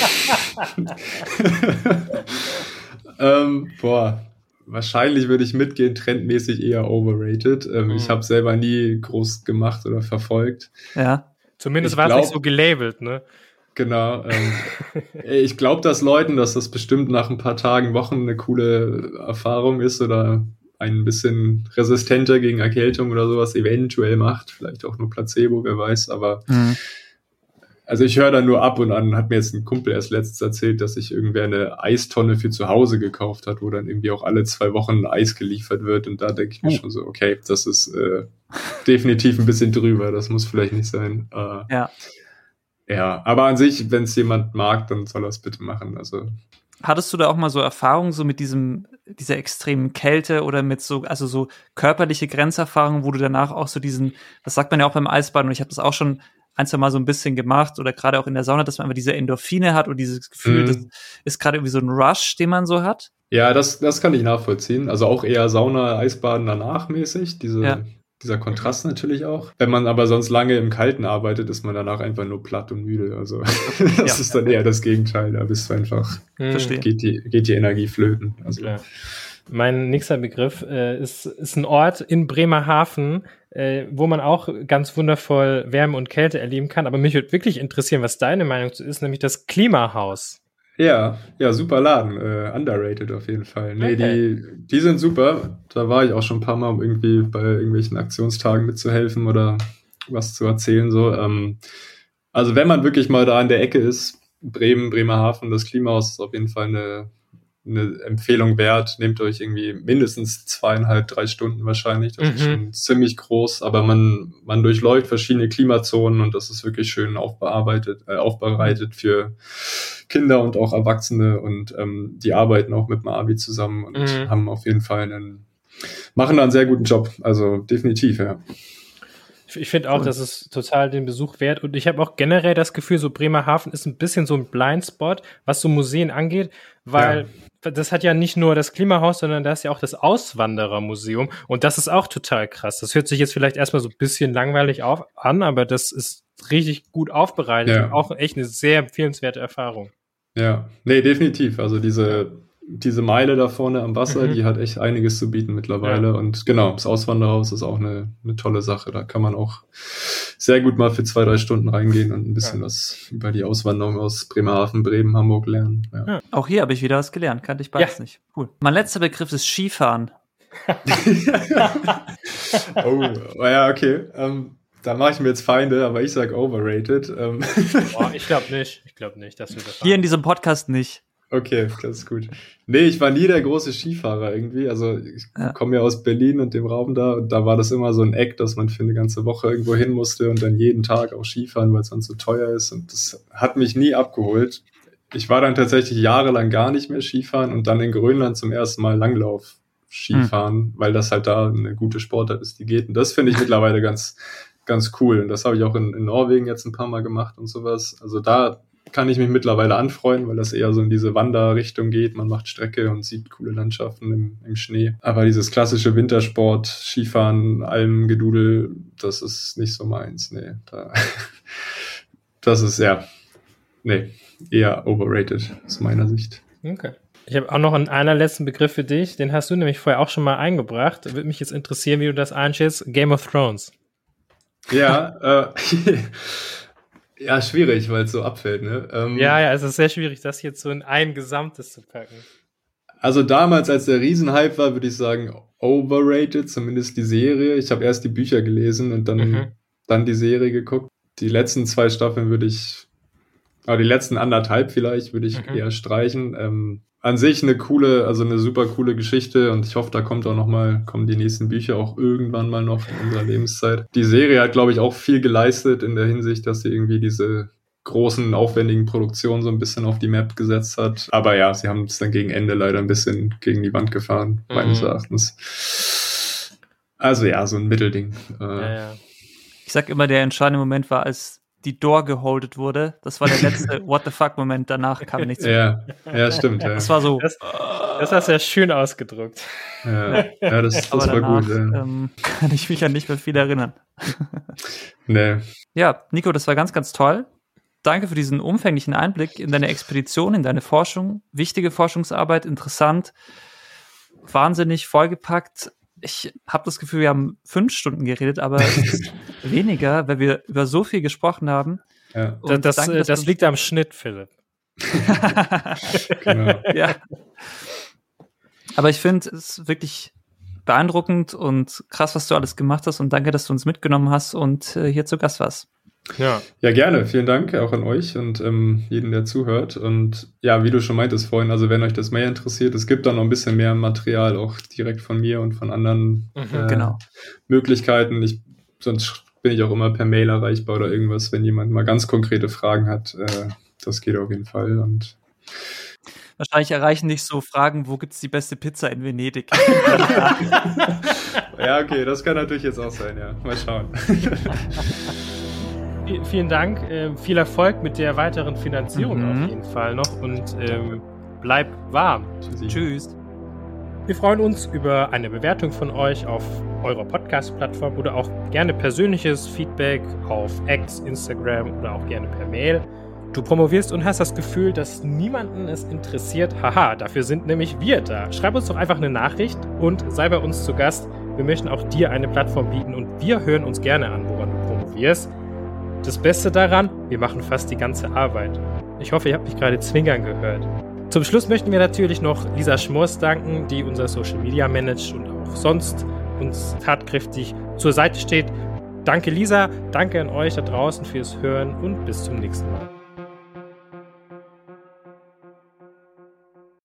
Wahrscheinlich würde ich mitgehen, trendmäßig eher overrated. Ich habe selber nie groß gemacht oder verfolgt. Ja. Zumindest war es nicht so gelabelt, ne? Genau. Ich glaube, dass das bestimmt nach ein paar Tagen, Wochen eine coole Erfahrung ist oder ein bisschen resistenter gegen Erkältung oder sowas eventuell macht. Vielleicht auch nur Placebo, wer weiß. Aber also ich höre da nur ab und an, hat mir jetzt ein Kumpel erst letztens erzählt, dass sich irgendwer eine Eistonne für zu Hause gekauft hat, wo dann irgendwie auch alle 2 Wochen Eis geliefert wird. Und da denke ich mir schon so, okay, das ist definitiv ein bisschen drüber. Das muss vielleicht nicht sein. Ja, aber an sich, wenn es jemand mag, dann soll er es bitte machen. Also hattest du da auch mal so Erfahrungen so mit dieser extremen Kälte oder mit so körperliche Grenzerfahrungen, wo du danach auch so das sagt man ja auch beim Eisbaden und ich habe das auch schon 1-2 Mal so ein bisschen gemacht oder gerade auch in der Sauna, dass man einfach diese Endorphine hat und dieses Gefühl, das ist gerade irgendwie so ein Rush, den man so hat. Ja, das kann ich nachvollziehen. Also auch eher Sauna, Eisbaden danach mäßig, dieser Kontrast natürlich auch. Wenn man aber sonst lange im Kalten arbeitet, ist man danach einfach nur platt und müde. Also das ist dann eher das Gegenteil. Da bist du einfach, geht die Energie flöten. Also. Klar. Mein nächster Begriff ist ein Ort in Bremerhaven, wo man auch ganz wundervoll Wärme und Kälte erleben kann. Aber mich würde wirklich interessieren, was deine Meinung zu ist, nämlich das Klimahaus. Ja, super Laden. Underrated auf jeden Fall. Nee, okay. Die sind super. Da war ich auch schon ein paar Mal, um irgendwie bei irgendwelchen Aktionstagen mitzuhelfen oder was zu erzählen. So. Also wenn man wirklich mal da an der Ecke ist, Bremerhaven, das Klimahaus ist auf jeden Fall eine Empfehlung wert. Nehmt euch irgendwie mindestens 2,5, 3 Stunden wahrscheinlich. Das ist schon ziemlich groß, aber man durchläuft verschiedene Klimazonen und das ist wirklich schön aufbereitet für Kinder und auch Erwachsene und die arbeiten auch mit Maabi zusammen und haben auf jeden Fall machen da einen sehr guten Job. Also definitiv, ja. Ich finde auch, das ist total den Besuch wert und ich habe auch generell das Gefühl, so Bremerhaven ist ein bisschen so ein Blindspot, was so Museen angeht, weil das hat ja nicht nur das Klimahaus, sondern da ist ja auch das Auswanderermuseum und das ist auch total krass. Das hört sich jetzt vielleicht erstmal so ein bisschen langweilig an, aber das ist richtig gut aufbereitet und auch echt eine sehr empfehlenswerte Erfahrung. Ja, nee, definitiv. Also diese Meile da vorne am Wasser, die hat echt einiges zu bieten mittlerweile. Und genau, das Auswanderhaus ist auch eine tolle Sache. Da kann man auch sehr gut mal für 2-3 Stunden reingehen und ein bisschen was über die Auswanderung aus Bremerhaven, Bremen, Hamburg lernen. Ja. Auch hier habe ich wieder was gelernt, kannte ich beides nicht. Cool. Mein letzter Begriff ist Skifahren. Ja, okay. Da mache ich mir jetzt Feinde, aber ich sage overrated. Ich glaube nicht, dass wir das hier in diesem Podcast nicht. Okay, das ist gut. Nee, ich war nie der große Skifahrer irgendwie. Also ich komme ja aus Berlin und dem Raum da und da war das immer so ein Eck, dass man für eine ganze Woche irgendwo hin musste und dann jeden Tag auch Skifahren, weil es sonst so teuer ist und das hat mich nie abgeholt. Ich war dann tatsächlich jahrelang gar nicht mehr Skifahren und dann in Grönland zum ersten Mal Langlauf Skifahren, weil das halt da eine gute Sportart ist, die geht. Und das finde ich mittlerweile ganz, ganz cool. Und das habe ich auch in Norwegen jetzt ein paar Mal gemacht und sowas. Also da kann ich mich mittlerweile anfreuen, weil das eher so in diese Wanderrichtung geht. Man macht Strecke und sieht coole Landschaften im Schnee. Aber dieses klassische Wintersport, Skifahren, Almgedudel, das ist nicht so meins. Nee, das ist eher overrated aus meiner Sicht. Okay. Ich habe auch noch einen allerletzten Begriff für dich. Den hast du nämlich vorher auch schon mal eingebracht. Würde mich jetzt interessieren, wie du das einschätzt. Game of Thrones. Ja, ja, schwierig, weil es so abfällt, ne? Ja, es ist sehr schwierig, das jetzt so in ein Gesamtes zu packen. Also damals, als der Riesenhype war, würde ich sagen, overrated, zumindest die Serie. Ich habe erst die Bücher gelesen und dann die Serie geguckt. Die letzten 2 Staffeln würde ich Aber die letzten 1,5 vielleicht würde ich eher streichen. An sich eine super coole Geschichte und ich hoffe, kommen die nächsten Bücher auch irgendwann mal noch in unserer Lebenszeit. Die Serie hat, glaube ich, auch viel geleistet in der Hinsicht, dass sie irgendwie diese großen, aufwendigen Produktionen so ein bisschen auf die Map gesetzt hat. Aber ja, sie haben es dann gegen Ende leider ein bisschen gegen die Wand gefahren, meines Erachtens. Also ja, so ein Mittelding. Ich sag immer, der entscheidende Moment war, als die Door geholdet wurde. Das war der letzte What the fuck-Moment. Danach kam nichts mehr. Ja, stimmt. Ja. Das war so. Das hast du ja schön ausgedrückt. Ja, das war danach, gut. Ja. Kann ich mich an nicht mehr viel erinnern. Nee. Ja, Nico, das war ganz, ganz toll. Danke für diesen umfänglichen Einblick in deine Expedition, in deine Forschung. Wichtige Forschungsarbeit, interessant, wahnsinnig vollgepackt. Ich habe das Gefühl, wir haben 5 Stunden geredet, aber es ist weniger, weil wir über so viel gesprochen haben. Ja. Das liegt am Schnitt, Philipp. Genau. Ja. Aber ich finde es wirklich beeindruckend und krass, was du alles gemacht hast und danke, dass du uns mitgenommen hast und hier zu Gast warst. Ja, gerne. Vielen Dank auch an euch und jeden, der zuhört. Und ja, wie du schon meintest vorhin, also wenn euch das mehr interessiert, es gibt da noch ein bisschen mehr Material auch direkt von mir und von anderen Möglichkeiten. Sonst bin ich auch immer per Mail erreichbar oder irgendwas, wenn jemand mal ganz konkrete Fragen hat. Das geht auf jeden Fall. Und wahrscheinlich erreichen dich so Fragen, wo gibt's die beste Pizza in Venedig? Ja, okay, das kann natürlich jetzt auch sein, ja. Mal schauen. Vielen Dank, viel Erfolg mit der weiteren Finanzierung auf jeden Fall noch und bleib warm. Tschüss. Wir freuen uns über eine Bewertung von euch auf eurer Podcast-Plattform oder auch gerne persönliches Feedback auf X, Instagram oder auch gerne per Mail. Du promovierst und hast das Gefühl, dass niemanden es interessiert. Haha, dafür sind nämlich wir da. Schreib uns doch einfach eine Nachricht und sei bei uns zu Gast. Wir möchten auch dir eine Plattform bieten und wir hören uns gerne an, woran du promovierst. Das Beste daran, wir machen fast die ganze Arbeit. Ich hoffe, ihr habt mich gerade zwinkern gehört. Zum Schluss möchten wir natürlich noch Lisa Schmors danken, die unser Social Media managt und auch sonst uns tatkräftig zur Seite steht. Danke Lisa, danke an euch da draußen fürs Hören und bis zum nächsten Mal.